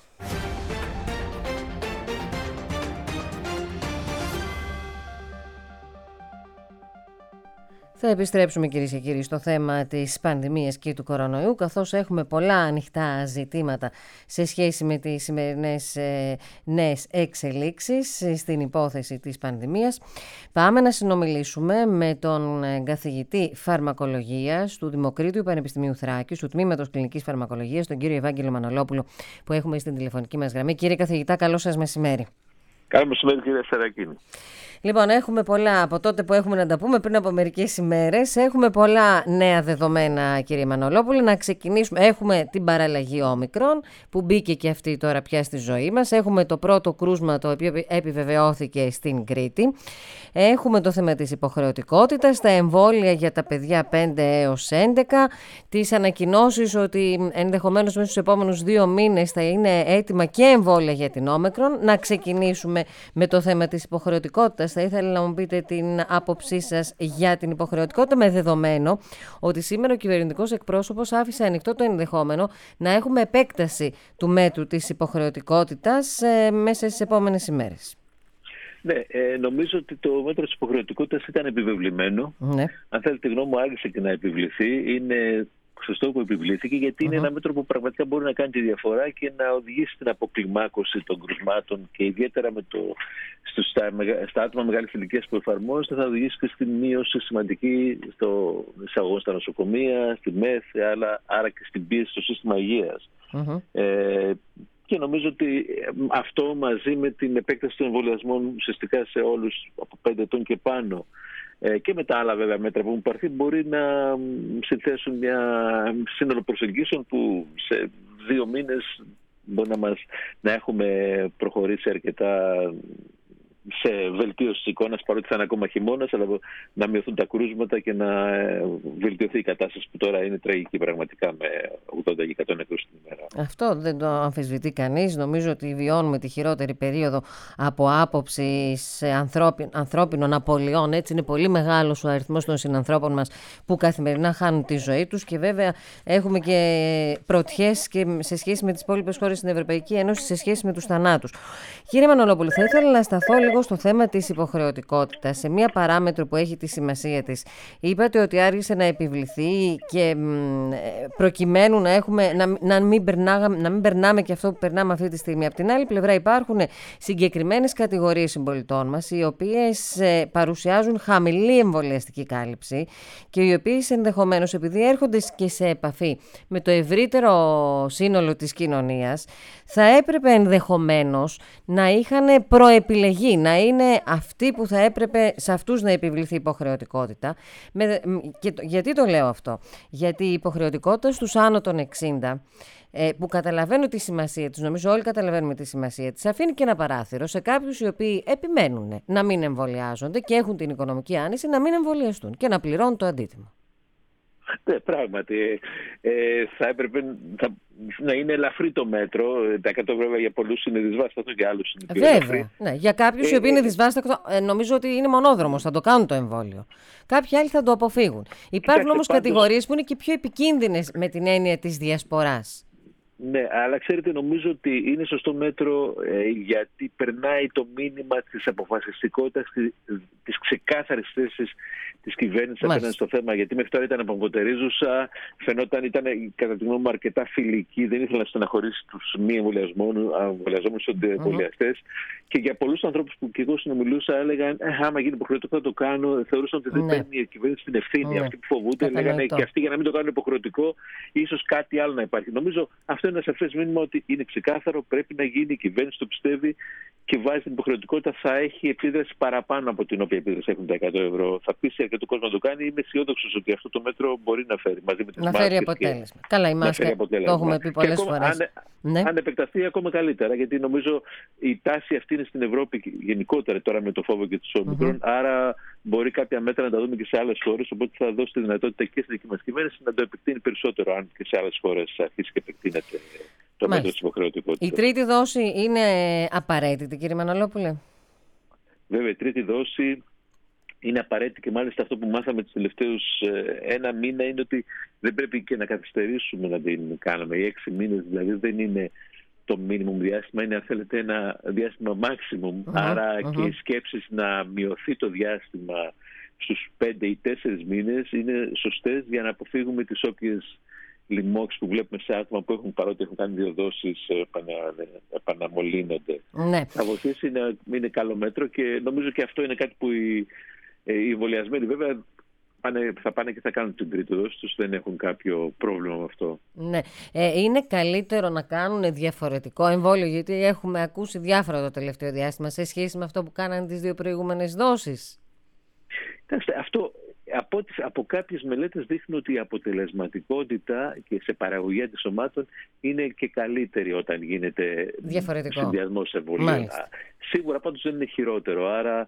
Θα επιστρέψουμε, κυρίες και κύριοι, στο θέμα της πανδημίας και του κορονοϊού, καθώς έχουμε πολλά ανοιχτά ζητήματα σε σχέση με τις σημερινές νέες εξελίξεις στην υπόθεση της πανδημίας. Πάμε να συνομιλήσουμε με τον καθηγητή φαρμακολογίας του Δημοκρίτιου Πανεπιστημίου Θράκης, του Τμήματος Κλινικής Φαρμακολογίας, τον κύριο Ευάγγελο Μανολόπουλο, που έχουμε στην τηλεφωνική μας γραμμή. Κύριε καθηγητά, καλό σας μεσημέρι. Καλό μεσημέρι, κύριε Σαρακίνη. Λοιπόν, έχουμε πολλά από τότε που έχουμε να τα πούμε πριν από μερικές ημέρες. Έχουμε πολλά νέα δεδομένα, κύριε Μανολόπουλε. Να ξεκινήσουμε. Έχουμε την παραλλαγή Όμικρον που μπήκε και αυτή τώρα πια στη ζωή μας. Έχουμε το πρώτο κρούσμα το οποίο επιβεβαιώθηκε στην Κρήτη. Έχουμε το θέμα της υποχρεωτικότητας, τα εμβόλια για τα παιδιά 5 έως 11, τις ανακοινώσεις ότι ενδεχομένως μέσα στους επόμενους 2 μήνες θα είναι έτοιμα και εμβόλια για την Όμικρον. Να ξεκινήσουμε με το θέμα της υποχρεωτικότητας. Θα ήθελα να μου πείτε την άποψή σας για την υποχρεωτικότητα, με δεδομένο ότι σήμερα ο κυβερνητικός εκπρόσωπος άφησε ανοιχτό το ενδεχόμενο να έχουμε επέκταση του μέτρου της υποχρεωτικότητας μέσα στις επόμενες ημέρες. Ναι, νομίζω ότι το μέτρο της υποχρεωτικότητας ήταν επιβεβλημένο. Ναι. Αν θέλετε τη γνώμη μου, άργησε και να επιβληθεί. Είναι σωστό που επιβλήθηκε, γιατί είναι ένα μέτρο που πραγματικά μπορεί να κάνει τη διαφορά και να οδηγήσει στην αποκλιμάκωση των κρουσμάτων και ιδιαίτερα στα άτομα μεγάλης ηλικίας που εφαρμόζεται, θα οδηγήσει και στην μείωση σημαντική στο εισαγωγό στα νοσοκομεία, στη ΜΕΘ, άρα και στην πίεση στο σύστημα υγείας. Και νομίζω ότι αυτό μαζί με την επέκταση των εμβολιασμών ουσιαστικά σε όλους από 5 ετών και πάνω και με τα άλλα βέβαια μέτρα που έχουν πάρθει μπορεί να συνθέσουν μια σύνολο προσεγγίσεων που σε 2 μήνες μπορεί να έχουμε προχωρήσει αρκετά σε βελτίωση της εικόνας, παρότι θα είναι ακόμα χειμώνας, αλλά να μειωθούν τα κρούσματα και να βελτιωθεί η κατάσταση που τώρα είναι τραγική πραγματικά με 80 και 100 νεκρούς την ημέρα. Αυτό δεν το αμφισβητεί κανείς. Νομίζω ότι βιώνουμε τη χειρότερη περίοδο από άποψη ανθρώπινων απολειών. Έτσι είναι πολύ μεγάλος ο αριθμός των συνανθρώπων μας που καθημερινά χάνουν τη ζωή τους και βέβαια έχουμε και πρωτιές και σε σχέση με τις υπόλοιπες χώρες στην Ευρωπαϊκή Ένωση σε σχέση με τους θανάτους. Κύριε Μανολόπουλε, θα ήθελα να σταθώ λίγο στο θέμα της υποχρεωτικότητας, σε μία παράμετρο που έχει τη σημασία της. Είπατε ότι άργησε να επιβληθεί και προκειμένου να μην περνάμε και αυτό που περνάμε αυτή τη στιγμή. Από την άλλη πλευρά υπάρχουν συγκεκριμένες κατηγορίες συμπολιτών μας, οι οποίες παρουσιάζουν χαμηλή εμβολιαστική κάλυψη και οι οποίες ενδεχομένως, επειδή έρχονται και σε επαφή με το ευρύτερο σύνολο της κοινωνίας, θα έπρεπε ενδεχομένως να είχαν προεπιλεγεί, να είναι αυτοί που θα έπρεπε σε αυτούς να επιβληθεί υποχρεωτικότητα. Γιατί το λέω αυτό? Γιατί η υποχρεωτικότητα στους άνω των 60, που καταλαβαίνω τη σημασία της, νομίζω όλοι καταλαβαίνουμε τη σημασία της, αφήνει και ένα παράθυρο σε κάποιους οι οποίοι επιμένουν να μην εμβολιάζονται και έχουν την οικονομική άνεση να μην εμβολιαστούν και να πληρώνουν το αντίτιμο. Ναι, πράγματι. Θα έπρεπε να είναι ελαφρύ το μέτρο. Τα 100 βέβαια για πολλούς είναι δυσβάστατο, για άλλους είναι πιο ελαφρύ. Ναι, για κάποιους οι οποίοι είναι δυσβάστατο, νομίζω ότι είναι μονόδρομος, θα το κάνουν το εμβόλιο. Κάποιοι άλλοι θα το αποφύγουν. Υπάρχουν όμως κατηγορίες που είναι και πιο επικίνδυνες με την έννοια της διασποράς. Ναι, αλλά ξέρετε, νομίζω ότι είναι σωστό μέτρο γιατί περνάει το μήνυμα της αποφασιστικότητας, της ξεκάθαρης θέσης της κυβέρνησης απέναντι στο θέμα. Γιατί μέχρι τώρα ήταν απομποτερίζουσα, φαινόταν, ήταν κατά τη γνώμη μου αρκετά φιλική, δεν ήθελε να στεναχωρήσει τους μη εμβολιαζόμενους εμβολιαστές. Και για πολλούς ανθρώπους που και εγώ συνομιλούσα έλεγαν άμα γίνει υποχρεωτικό θα το κάνω, θεωρούσαν ότι δεν παίρνει η κυβέρνηση την ευθύνη. Αυτοί που φοβούνται λέγανε και αυτοί για να μην το κάνουν υποχρεωτικό, ίσως κάτι άλλο να υπάρχει. Νομίζω αυτό είναι ένα σαφές μήνυμα ότι είναι ξεκάθαρο, πρέπει να γίνει, η κυβέρνηση το πιστεύει και βάζει την υποχρεωτικότητα, θα έχει επίδραση παραπάνω από την οποία επίδραση έχουν τα 100 ευρώ. Θα πείσει αρκετό κόσμο να το κάνει. Είμαι αισιόδοξος ότι αυτό το μέτρο μπορεί να φέρει μαζί με τις μάσκες. Να φέρει αποτέλεσμα. Καλά, η μάσκα το έχουμε πει πολλές φορές. Αν επεκταθεί ακόμα καλύτερα, γιατί νομίζω η τάση αυτή είναι στην Ευρώπη γενικότερα τώρα με το φόβο και τους Όμικρον. Άρα μπορεί κάποια μέτρα να τα δούμε και σε άλλες χώρες. Οπότε θα δώσει τη δυνατότητα και στη δική μας κυβέρνηση να το επεκτείνει περισσότερο, αν και σε άλλες χώρες αρχίσει και επεκτείνεται το μέτρο της υποχρεωτικότητας. Η τρίτη δόση είναι απαραίτητη, κύριε Μανολόπουλε? Βέβαια, η τρίτη δόση είναι απαραίτητη και μάλιστα αυτό που μάθαμε τους τελευταίους 1 μήνα είναι ότι δεν πρέπει και να καθυστερήσουμε να την κάνουμε. Οι 6 μήνες δηλαδή δεν είναι το minimum διάστημα, είναι αν θέλετε ένα διάστημα maximum. Άρα και οι σκέψεις να μειωθεί το διάστημα στους 5 ή 4 μήνες είναι σωστές για να αποφύγουμε τις όποιες λοιμώξεις που βλέπουμε σε άτομα που παρότι έχουν κάνει 2 δόσεις επαναμολύνονται. Ναι. Θα βοηθήσει να είναι καλό μέτρο και νομίζω και αυτό είναι κάτι που οι εμβολιασμένοι βέβαια θα πάνε και θα κάνουν την τρίτη δόση τους, δεν έχουν κάποιο πρόβλημα με αυτό. Ναι. Είναι καλύτερο να κάνουν διαφορετικό εμβόλιο, γιατί έχουμε ακούσει διάφορα το τελευταίο διάστημα σε σχέση με αυτό που κάνανε τις 2 προηγούμενες δόσεις. Αυτό από κάποιες μελέτες δείχνει ότι η αποτελεσματικότητα και σε παραγωγή αντισωμάτων είναι και καλύτερη όταν γίνεται συνδυασμός εμβολίων. Σίγουρα πάντως δεν είναι χειρότερο, άρα...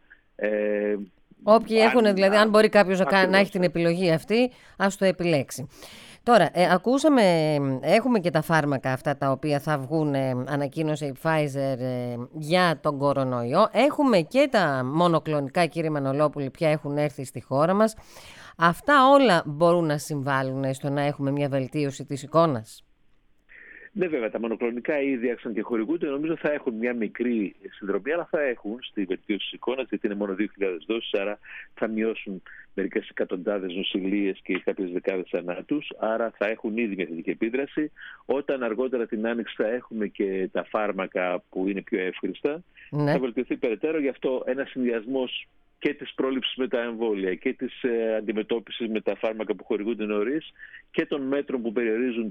Όποιοι έχουν, δηλαδή αν μπορεί κάποιος να έχει την επιλογή αυτή, ας το επιλέξει. Τώρα, έχουμε και τα φάρμακα αυτά τα οποία θα βγουν, ανακοίνωσε η Pfizer για τον κορονοϊό. Έχουμε και τα μονοκλονικά, κύριε Μανολόπουλη, πια έχουν έρθει στη χώρα μας. Αυτά όλα μπορούν να συμβάλλουν στο να έχουμε μια βελτίωση της εικόνας. Ναι, βέβαια, τα μονοκλονικά ήδη άρχισαν και χορηγούνται. Νομίζω θα έχουν μια μικρή συνδρομή, αλλά θα έχουν στη βελτίωση της εικόνας, γιατί είναι μόνο 2.000 δόσεις, άρα θα μειώσουν μερικές εκατοντάδες νοσηλίες και κάποιες δεκάδες θανάτους. Άρα θα έχουν ήδη μια θετική επίδραση. Όταν αργότερα την άνοιξη θα έχουμε και τα φάρμακα που είναι πιο εύχριστα, θα βελτιωθεί περαιτέρω. Γι' αυτό ένας συνδυασμός και της πρόληψης με τα εμβόλια και της αντιμετώπισης με τα φάρμακα που χορηγούνται νωρίς και των μέτρων που περιορίζουν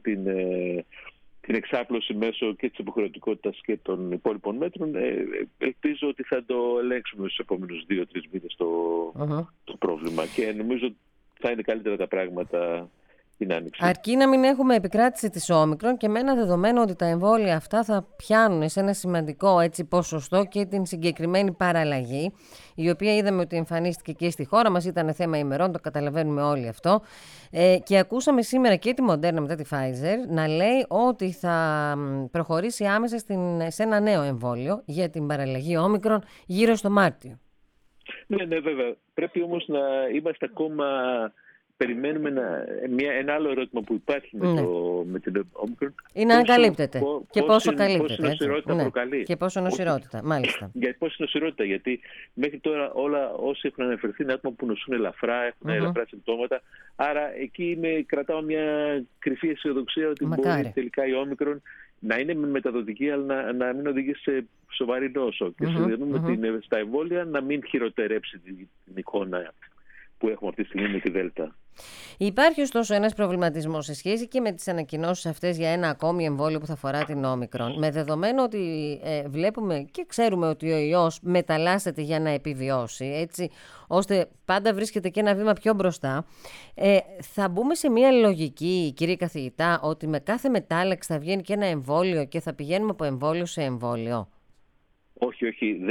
την εξάπλωση μέσω και της υποχρεωτικότητας και των υπόλοιπων μέτρων, ελπίζω ότι θα το ελέγξουμε στους επόμενους 2-3 μήνες το πρόβλημα και νομίζω θα είναι καλύτερα τα πράγματα την άνοιξη. Αρκεί να μην έχουμε επικράτηση της όμικρον και με ένα δεδομένο ότι τα εμβόλια αυτά θα πιάνουν σε ένα σημαντικό ποσοστό και την συγκεκριμένη παραλλαγή, η οποία είδαμε ότι εμφανίστηκε και στη χώρα μας, ήταν θέμα ημερών, το καταλαβαίνουμε όλοι αυτό. Και ακούσαμε σήμερα και τη Moderna μετά τη Pfizer να λέει ότι θα προχωρήσει άμεσα σε ένα νέο εμβόλιο για την παραλλαγή όμικρον γύρω στο Μάρτιο. Ναι, βέβαια. Πρέπει όμως να είμαστε ακόμα... Περιμένουμε ένα άλλο ερώτημα που υπάρχει με την όμικρον. Είναι αν καλύπτεται. Και πόσο καλύπτεται. Πόση νοσηρότητα προκαλεί. Και πόσο νοσηρότητα, μάλιστα. Πόση νοσηρότητα, γιατί μέχρι τώρα όλα όσοι έχουν αναφερθεί είναι άτομα που νοσούν ελαφρά, έχουν ελαφρά συμπτώματα. Άρα εκεί κρατάω μια κρυφή αισιοδοξία ότι μπορεί τελικά η όμικρον να είναι μεταδοτική, αλλά να μην οδηγήσει σε σοβαρή νόσο. Και συνδυάζουμε στα εμβόλια να μην χειροτερέψει την εικόνα που έχουμε αυτή τη στιγμή με τη Δέλτα. Υπάρχει ωστόσο ένας προβληματισμός σε σχέση και με τις ανακοινώσεις αυτές για ένα ακόμη εμβόλιο που θα αφορά την όμικρον. Με δεδομένο ότι βλέπουμε και ξέρουμε ότι ο ιός μεταλλάσσεται για να επιβιώσει, έτσι, ώστε πάντα βρίσκεται και ένα βήμα πιο μπροστά, θα μπούμε σε μια λογική, κύριε καθηγητά, ότι με κάθε μετάλλαξη θα βγαίνει και ένα εμβόλιο και θα πηγαίνουμε από εμβόλιο σε εμβόλιο? Όχι.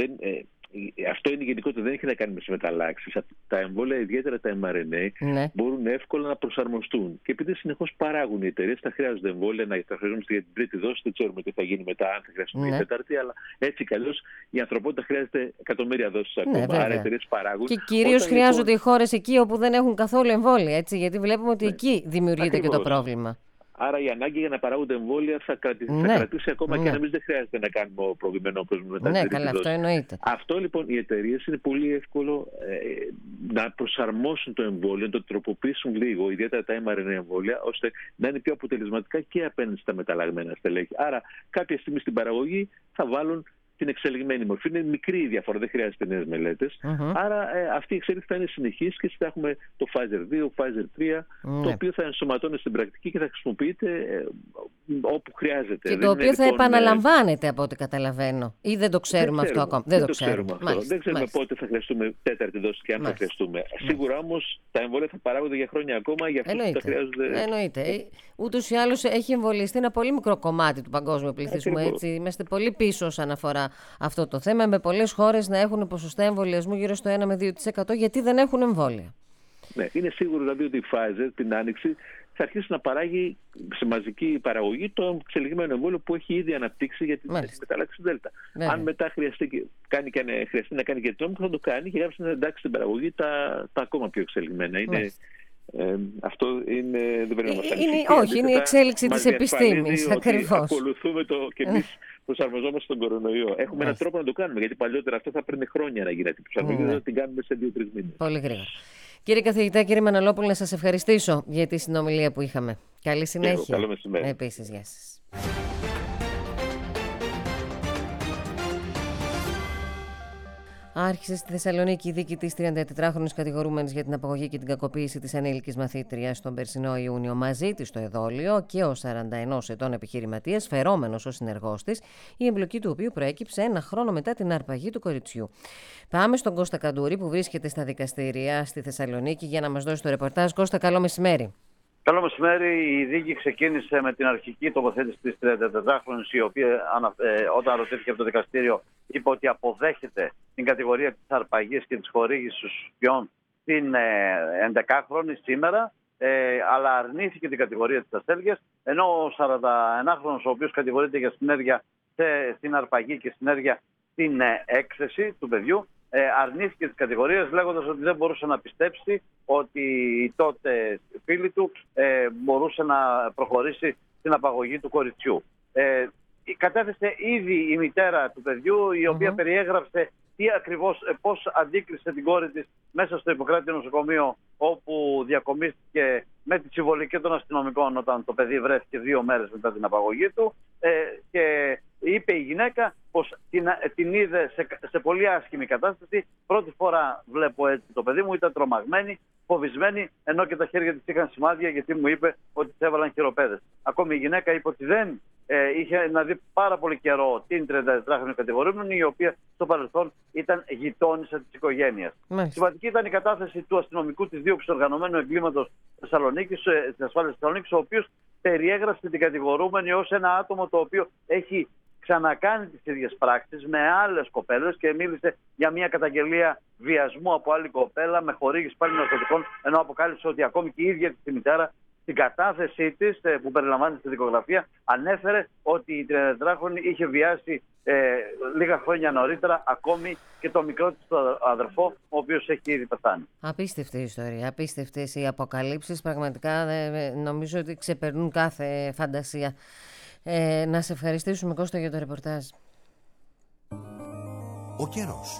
Αυτό είναι γενικότερο, δεν έχει να κάνει με τις μεταλλάξεις. Τα εμβόλια, ιδιαίτερα τα mRNA, μπορούν εύκολα να προσαρμοστούν. Και επειδή συνεχώς παράγουν οι εταιρείες, θα χρειάζονται εμβόλια να τα χρειαζόμαστε για την τρίτη δόση. Δεν ξέρουμε τι θα γίνει μετά, αν θα χρειαστούμε την τέταρτη, αλλά έτσι κι αλλιώς η ανθρωπότητα χρειάζεται εκατομμύρια δόσεις ακόμα. Άρα οι εταιρείες παράγουν. Και κυρίως χρειάζονται οι χώρες εκεί όπου δεν έχουν καθόλου εμβόλια, έτσι, γιατί βλέπουμε ότι εκεί δημιουργείται και το πρόβλημα. Άρα η ανάγκη για να παράγονται εμβόλια θα κρατήσει ακόμα και να μην δεν χρειάζεται να κάνουμε προηγουμένο κόσμο μετά την τρίτη δόση. Αυτό εννοείται. Αυτό λοιπόν οι εταιρείες είναι πολύ εύκολο να προσαρμόσουν το εμβόλιο, να το τροποποιήσουν λίγο, ιδιαίτερα τα mRNA εμβόλια, ώστε να είναι πιο αποτελεσματικά και απέναντι στα μεταλλαγμένα στελέχη. Άρα κάποια στιγμή στην παραγωγή θα βάλουν την εξελιγμένη μορφή. Είναι μικρή η διαφορά, δεν χρειάζεται νέες μελέτες. Άρα αυτή η εξέλιξη θα είναι συνεχής και θα έχουμε το Pfizer 2, Pfizer 3, το οποίο θα ενσωματώνει στην πρακτική και θα χρησιμοποιείται όπου χρειάζεται. Και το οποίο θα επαναλαμβάνεται από ό,τι καταλαβαίνω. Ή δεν το ξέρουμε αυτό ακόμα? Δεν το ξέρουμε. Δεν ξέρουμε πότε θα χρειαστούμε τέταρτη δόση και αν θα χρειαστούμε. Σίγουρα όμως τα εμβόλια θα παράγονται για χρόνια ακόμα, για αυτούς που θα χρειάζονται. Εννοείται. Ούτως ή άλλως έχει εμβολιαστεί ένα πολύ μικρό κομμάτι του παγκόσμιου πληθυσμού. Έτσι. Είμαστε πολύ πίσω όσον αφορά αυτό το θέμα, με πολλές χώρες να έχουν ποσοστά εμβολιασμού γύρω στο 1 με 2% γιατί δεν έχουν εμβόλια. Ναι, είναι σίγουρο δηλαδή ότι η Pfizer την άνοιξη θα αρχίσει να παράγει σε μαζική παραγωγή το εξελιγμένο εμβόλιο που έχει ήδη αναπτύξει για την μετάλλαξη Δέλτα. Αν μετά χρειαστεί να κάνει και τρόμο, θα το κάνει και κάποια να εντάξει στην παραγωγή τα ακόμα πιο εξελιγμένα. Αυτό δεν πρέπει να μας ανησυχεί. Όχι, είναι η εξέλιξη της επιστήμης. Ακριβώς. Ακολουθούμε και εμείς προσαρμοζόμαστε στον κορονοϊό. Έχουμε έναν τρόπο να το κάνουμε, γιατί παλιότερα αυτό θα παίρνει χρόνια να γίνει αυτή η προσαρμογή. Δεν την κάνουμε σε 2-3 μήνες. Πολύ γρήγορα. Κύριε καθηγητά, κύριε Μανολόπουλο, να σας ευχαριστήσω για τη συνομιλία που είχαμε. Καλή συνέχεια. Καλό μεσημέρι. Επίσης, γεια σας. Άρχισε στη Θεσσαλονίκη η δίκη της 34χρονης κατηγορούμενης για την απαγωγή και την κακοποίηση της ανήλικης μαθήτριας τον περσινό Ιούνιο. Μαζί της στο εδόλιο και ο 41 ετών επιχειρηματίας, φερόμενος ως συνεργός της, η εμπλοκή του οποίου προέκυψε ένα χρόνο μετά την αρπαγή του κοριτσιού. Πάμε στον Κώστα Καντούρη που βρίσκεται στα δικαστήρια στη Θεσσαλονίκη για να μας δώσει το ρεπορτάζ. Κώστα, καλό μεσημέρι. Καλό μεσημέρι. Η δίκη ξεκίνησε με την αρχική τοποθέτηση της 34χρονης, η οποία όταν ρωτήθηκε από το δικαστήριο είπε ότι αποδέχεται την κατηγορία της αρπαγής και της χορήγησης στους σπιών την 11χρονη σήμερα, αλλά αρνήθηκε την κατηγορία της αστέλγειας, ενώ ο 41χρονος, ο οποίος κατηγορείται για συνέργεια στην αρπαγή και συνέργεια στην έκθεση του παιδιού, αρνήθηκε τις κατηγορίες λέγοντας ότι δεν μπορούσε να πιστέψει ότι η τότε φίλη του μπορούσε να προχωρήσει στην απαγωγή του κοριτσιού. Κατέθεσε ήδη η μητέρα του παιδιού, η οποία περιέγραψε πώς αντίκρισε την κόρη της μέσα στο Ιπποκράτειο νοσοκομείο, όπου διακομίστηκε με τη συμβολή των αστυνομικών όταν το παιδί βρέθηκε 2 μέρες μετά την απαγωγή του, και είπε η γυναίκα πως την είδε σε πολύ άσχημη κατάσταση. Πρώτη φορά βλέπω έτσι το παιδί μου, ήταν τρομαγμένη, φοβισμένη, ενώ και τα χέρια της είχαν σημάδια, γιατί μου είπε ότι της έβαλαν χειροπέδες. Ακόμη η γυναίκα είπε ότι δεν είχε να δει πάρα πολύ καιρό την 34χρονη κατηγορούμενη, η οποία στο παρελθόν ήταν γειτόνισσα της οικογένειας. Σημαντική ήταν η κατάθεση του αστυνομικού της δίωξης οργανωμένου εγκλήματος της ασφάλειας Θεσσαλονίκης, ο οποίος περιέγραψε την κατηγορούμενη ως ένα άτομο το οποίο έχει ξανακάνει τις ίδιες πράξεις με άλλες κοπέλες και μίλησε για μια καταγγελία βιασμού από άλλη κοπέλα με χορήγηση πάλι ναρκωτικών, ενώ αποκάλυψε ότι ακόμη και η ίδια της η μητέρα στην κατάθεσή της, που περιλαμβάνεται στη δικογραφία, ανέφερε ότι η 34χρονη είχε βιάσει λίγα χρόνια νωρίτερα ακόμη και το μικρό της αδερφό, ο οποίος έχει ήδη πεθάνει. Απίστευτη ιστορία, απίστευτες οι αποκαλύψεις, πραγματικά νομίζω ότι ξεπερνούν κάθε φαντασία. Να σε ευχαριστήσουμε, Κώστα, για το ρεπορτάζ. Ο καιρός.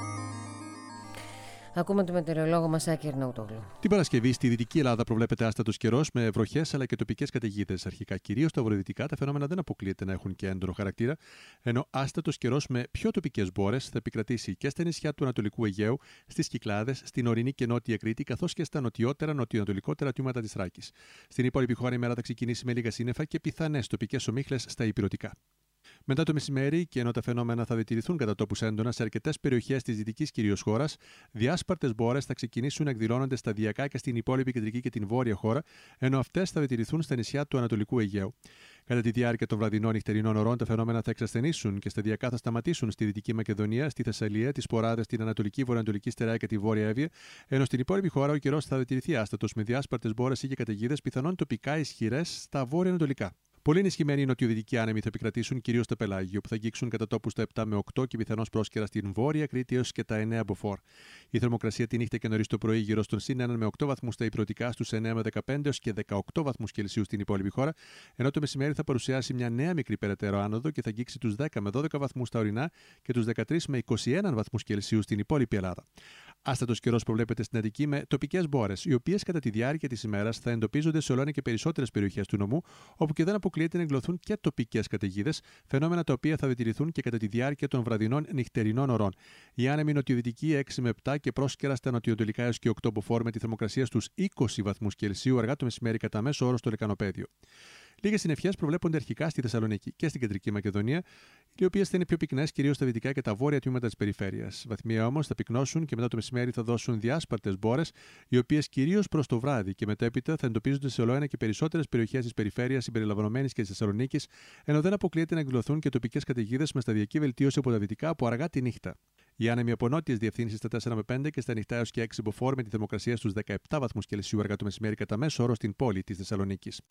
Ακούμε τον μετεωρολόγο μας Άκη Ερναούτογλου. Την Παρασκευή στη Δυτική Ελλάδα προβλέπεται άστατος καιρός με βροχές αλλά και τοπικές καταιγίδες. Αρχικά, κυρίως στα βορειοδυτικά, τα φαινόμενα δεν αποκλείεται να έχουν και έντονο χαρακτήρα, ενώ άστατος καιρός με πιο τοπικές μπόρες θα επικρατήσει και στα νησιά του Ανατολικού Αιγαίου, στις Κυκλάδες, στην ορεινή και νότια Κρήτη, καθώς και στα νοτιοανατολικότερα τμήματα της Θράκης. Στην υπόλοιπη χώρα η μέρα θα ξεκινήσει με λίγα σύννεφα και πιθανές τοπικές ομίχλες στα ηπειρωτικά. Μετά το μεσημέρι, και ενώ τα φαινόμενα θα διατηρηθούν κατά τόπους έντονα σε αρκετές περιοχές της δυτικής κυρίως χώρας, διάσπαρτες μπόρες θα ξεκινήσουν να εκδηλώνονται σταδιακά και στην υπόλοιπη κεντρική και την βόρεια χώρα, ενώ αυτές θα διατηρηθούν στα νησιά του Ανατολικού Αιγαίου. Κατά τη διάρκεια των βραδινών νυχτερινών ωρών, τα φαινόμενα θα εξασθενήσουν και σταδιακά θα σταματήσουν στη Δυτική Μακεδονία, στη Θεσσαλία, τις Ποράδες, την Ανατολική, Βορειοανατολική Στερεά και τη Βόρεια Εύβοια, ενώ στην υπόλοιπη χώρα ο καιρός θα διατηρηθεί άστατος με διάσπαρτες μπόρες ή και καταιγίδες, πιθανόν τοπικά ισχυρές στα βόρεια-ανατολικά. Πολύ ενισχυμένοι νοτιοδυτικοί άνεμοι θα επικρατήσουν κυρίως στο Πελάγιο, που θα αγγίξουν κατά τόπου στα 7 με 8 και πιθανώς πρόσκαιρα στην Βόρεια Κρήτη έως και τα 9 μποφόρ. Η θερμοκρασία τη νύχτα και νωρίς το πρωί γύρω στον συν 1 με 8 βαθμούς στα ηπειρωτικά, στους 9 με 15 έως και 18 βαθμούς Κελσίου στην υπόλοιπη χώρα, ενώ το μεσημέρι θα παρουσιάσει μια νέα μικρή περαιτέρω άνοδο και θα αγγίξει τους 10 με 12 βαθμούς στα ορεινά και τους 13 με 21 βαθμούς Κελσίου στην υπόλοιπη Ελλάδα. Άστατος καιρός προβλέπεται στην Αττική με τοπικές μπόρες, οι οποίες κατά τη διάρκεια της ημέρας θα εντοπίζονται σε όλο ένα και περισσότερες περιοχές του νομού, όπου και δεν αποκλείεται να εκδηλωθούν και τοπικές καταιγίδες, φαινόμενα τα οποία θα διατηρηθούν και κατά τη διάρκεια των βραδινών νυχτερινών ωρών. Οι άνεμοι νοτιοδυτικοί 6 με 7 και πρόσκαιρα στα νοτιοανατολικά έως και 8 μποφόρ με τη θερμοκρασία στους 20 βαθμούς Κελσίου αργά το μεσημέρι κατά μέσο όρο στο λεκανοπέδιο. Λίγες συννεφιές προβλέπονται αρχικά στη Θεσσαλονίκη και στην Κεντρική Μακεδονία, οι οποίες θα είναι πιο πυκνές κυρίως στα δυτικά και τα βόρεια τμήματα της περιφέρειας. Βαθμία όμως θα πυκνώσουν και μετά το μεσημέρι θα δώσουν διάσπαρτες μπόρες, οι οποίες κυρίως προς το βράδυ και μετέπειτα θα εντοπίζονται σε ολοένα και περισσότερες περιοχές της περιφέρειας συμπεριλαμβανομένης και της Θεσσαλονίκης, ενώ δεν αποκλείεται να εκδηλωθούν και τοπικές καταιγίδες με σταδιακή βελτίωση από τα δυτικά από αργά τη νύχτα. Οι άνεμοι από νότιες διευθύνσεις στα 4 με 5 και στα ανοιχτά έως και 6 μποφόρ με τη θερμοκρασία στους 17 βαθμούς Κελσίου αργά το μεσημέρι κατά μέσο όρο στην πόλη της Θεσσαλονίκης.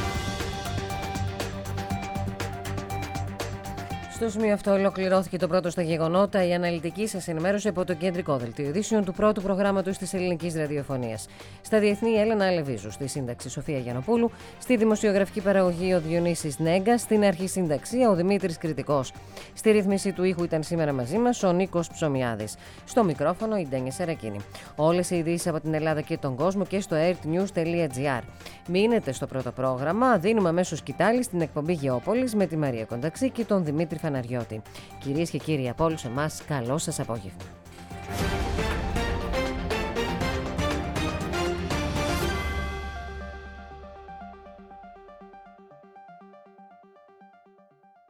Στο σημείο αυτό ολοκληρώθηκε το πρώτο στα γεγονότα. Η αναλυτική σας ενημέρωση από το κεντρικό δελτίο ειδήσεων του πρώτου προγράμματος της ελληνικής ραδιοφωνίας. Στα διεθνή, η Έλενα Αλεβίζου. Στη σύνταξη, Σοφία Γιαννοπούλου. Στη δημοσιογραφική παραγωγή, ο Διονύσης Νέγκας. Στην αρχισυνταξία, ο Δημήτρης Κρητικός. Στη ρύθμιση του ήχου ήταν σήμερα μαζί μας ο Νίκος Ψωμιάδης. Στο μικρόφωνο, η Ντένια Σερακίνη. Όλες οι ειδήσεις από την Ελλάδα και τον κόσμο και στο earthnews.gr. Μείνετε στο πρώτο πρόγραμμα. Δίνουμε αμέσως σκητάλη στην εκπομπή Γεώπολης με τη Μαρία Κονταξή και τον Δημήτρη Φαναριώτη. Κυρίες και κύριοι, από όλους εμάς, καλό σας απόγευμα.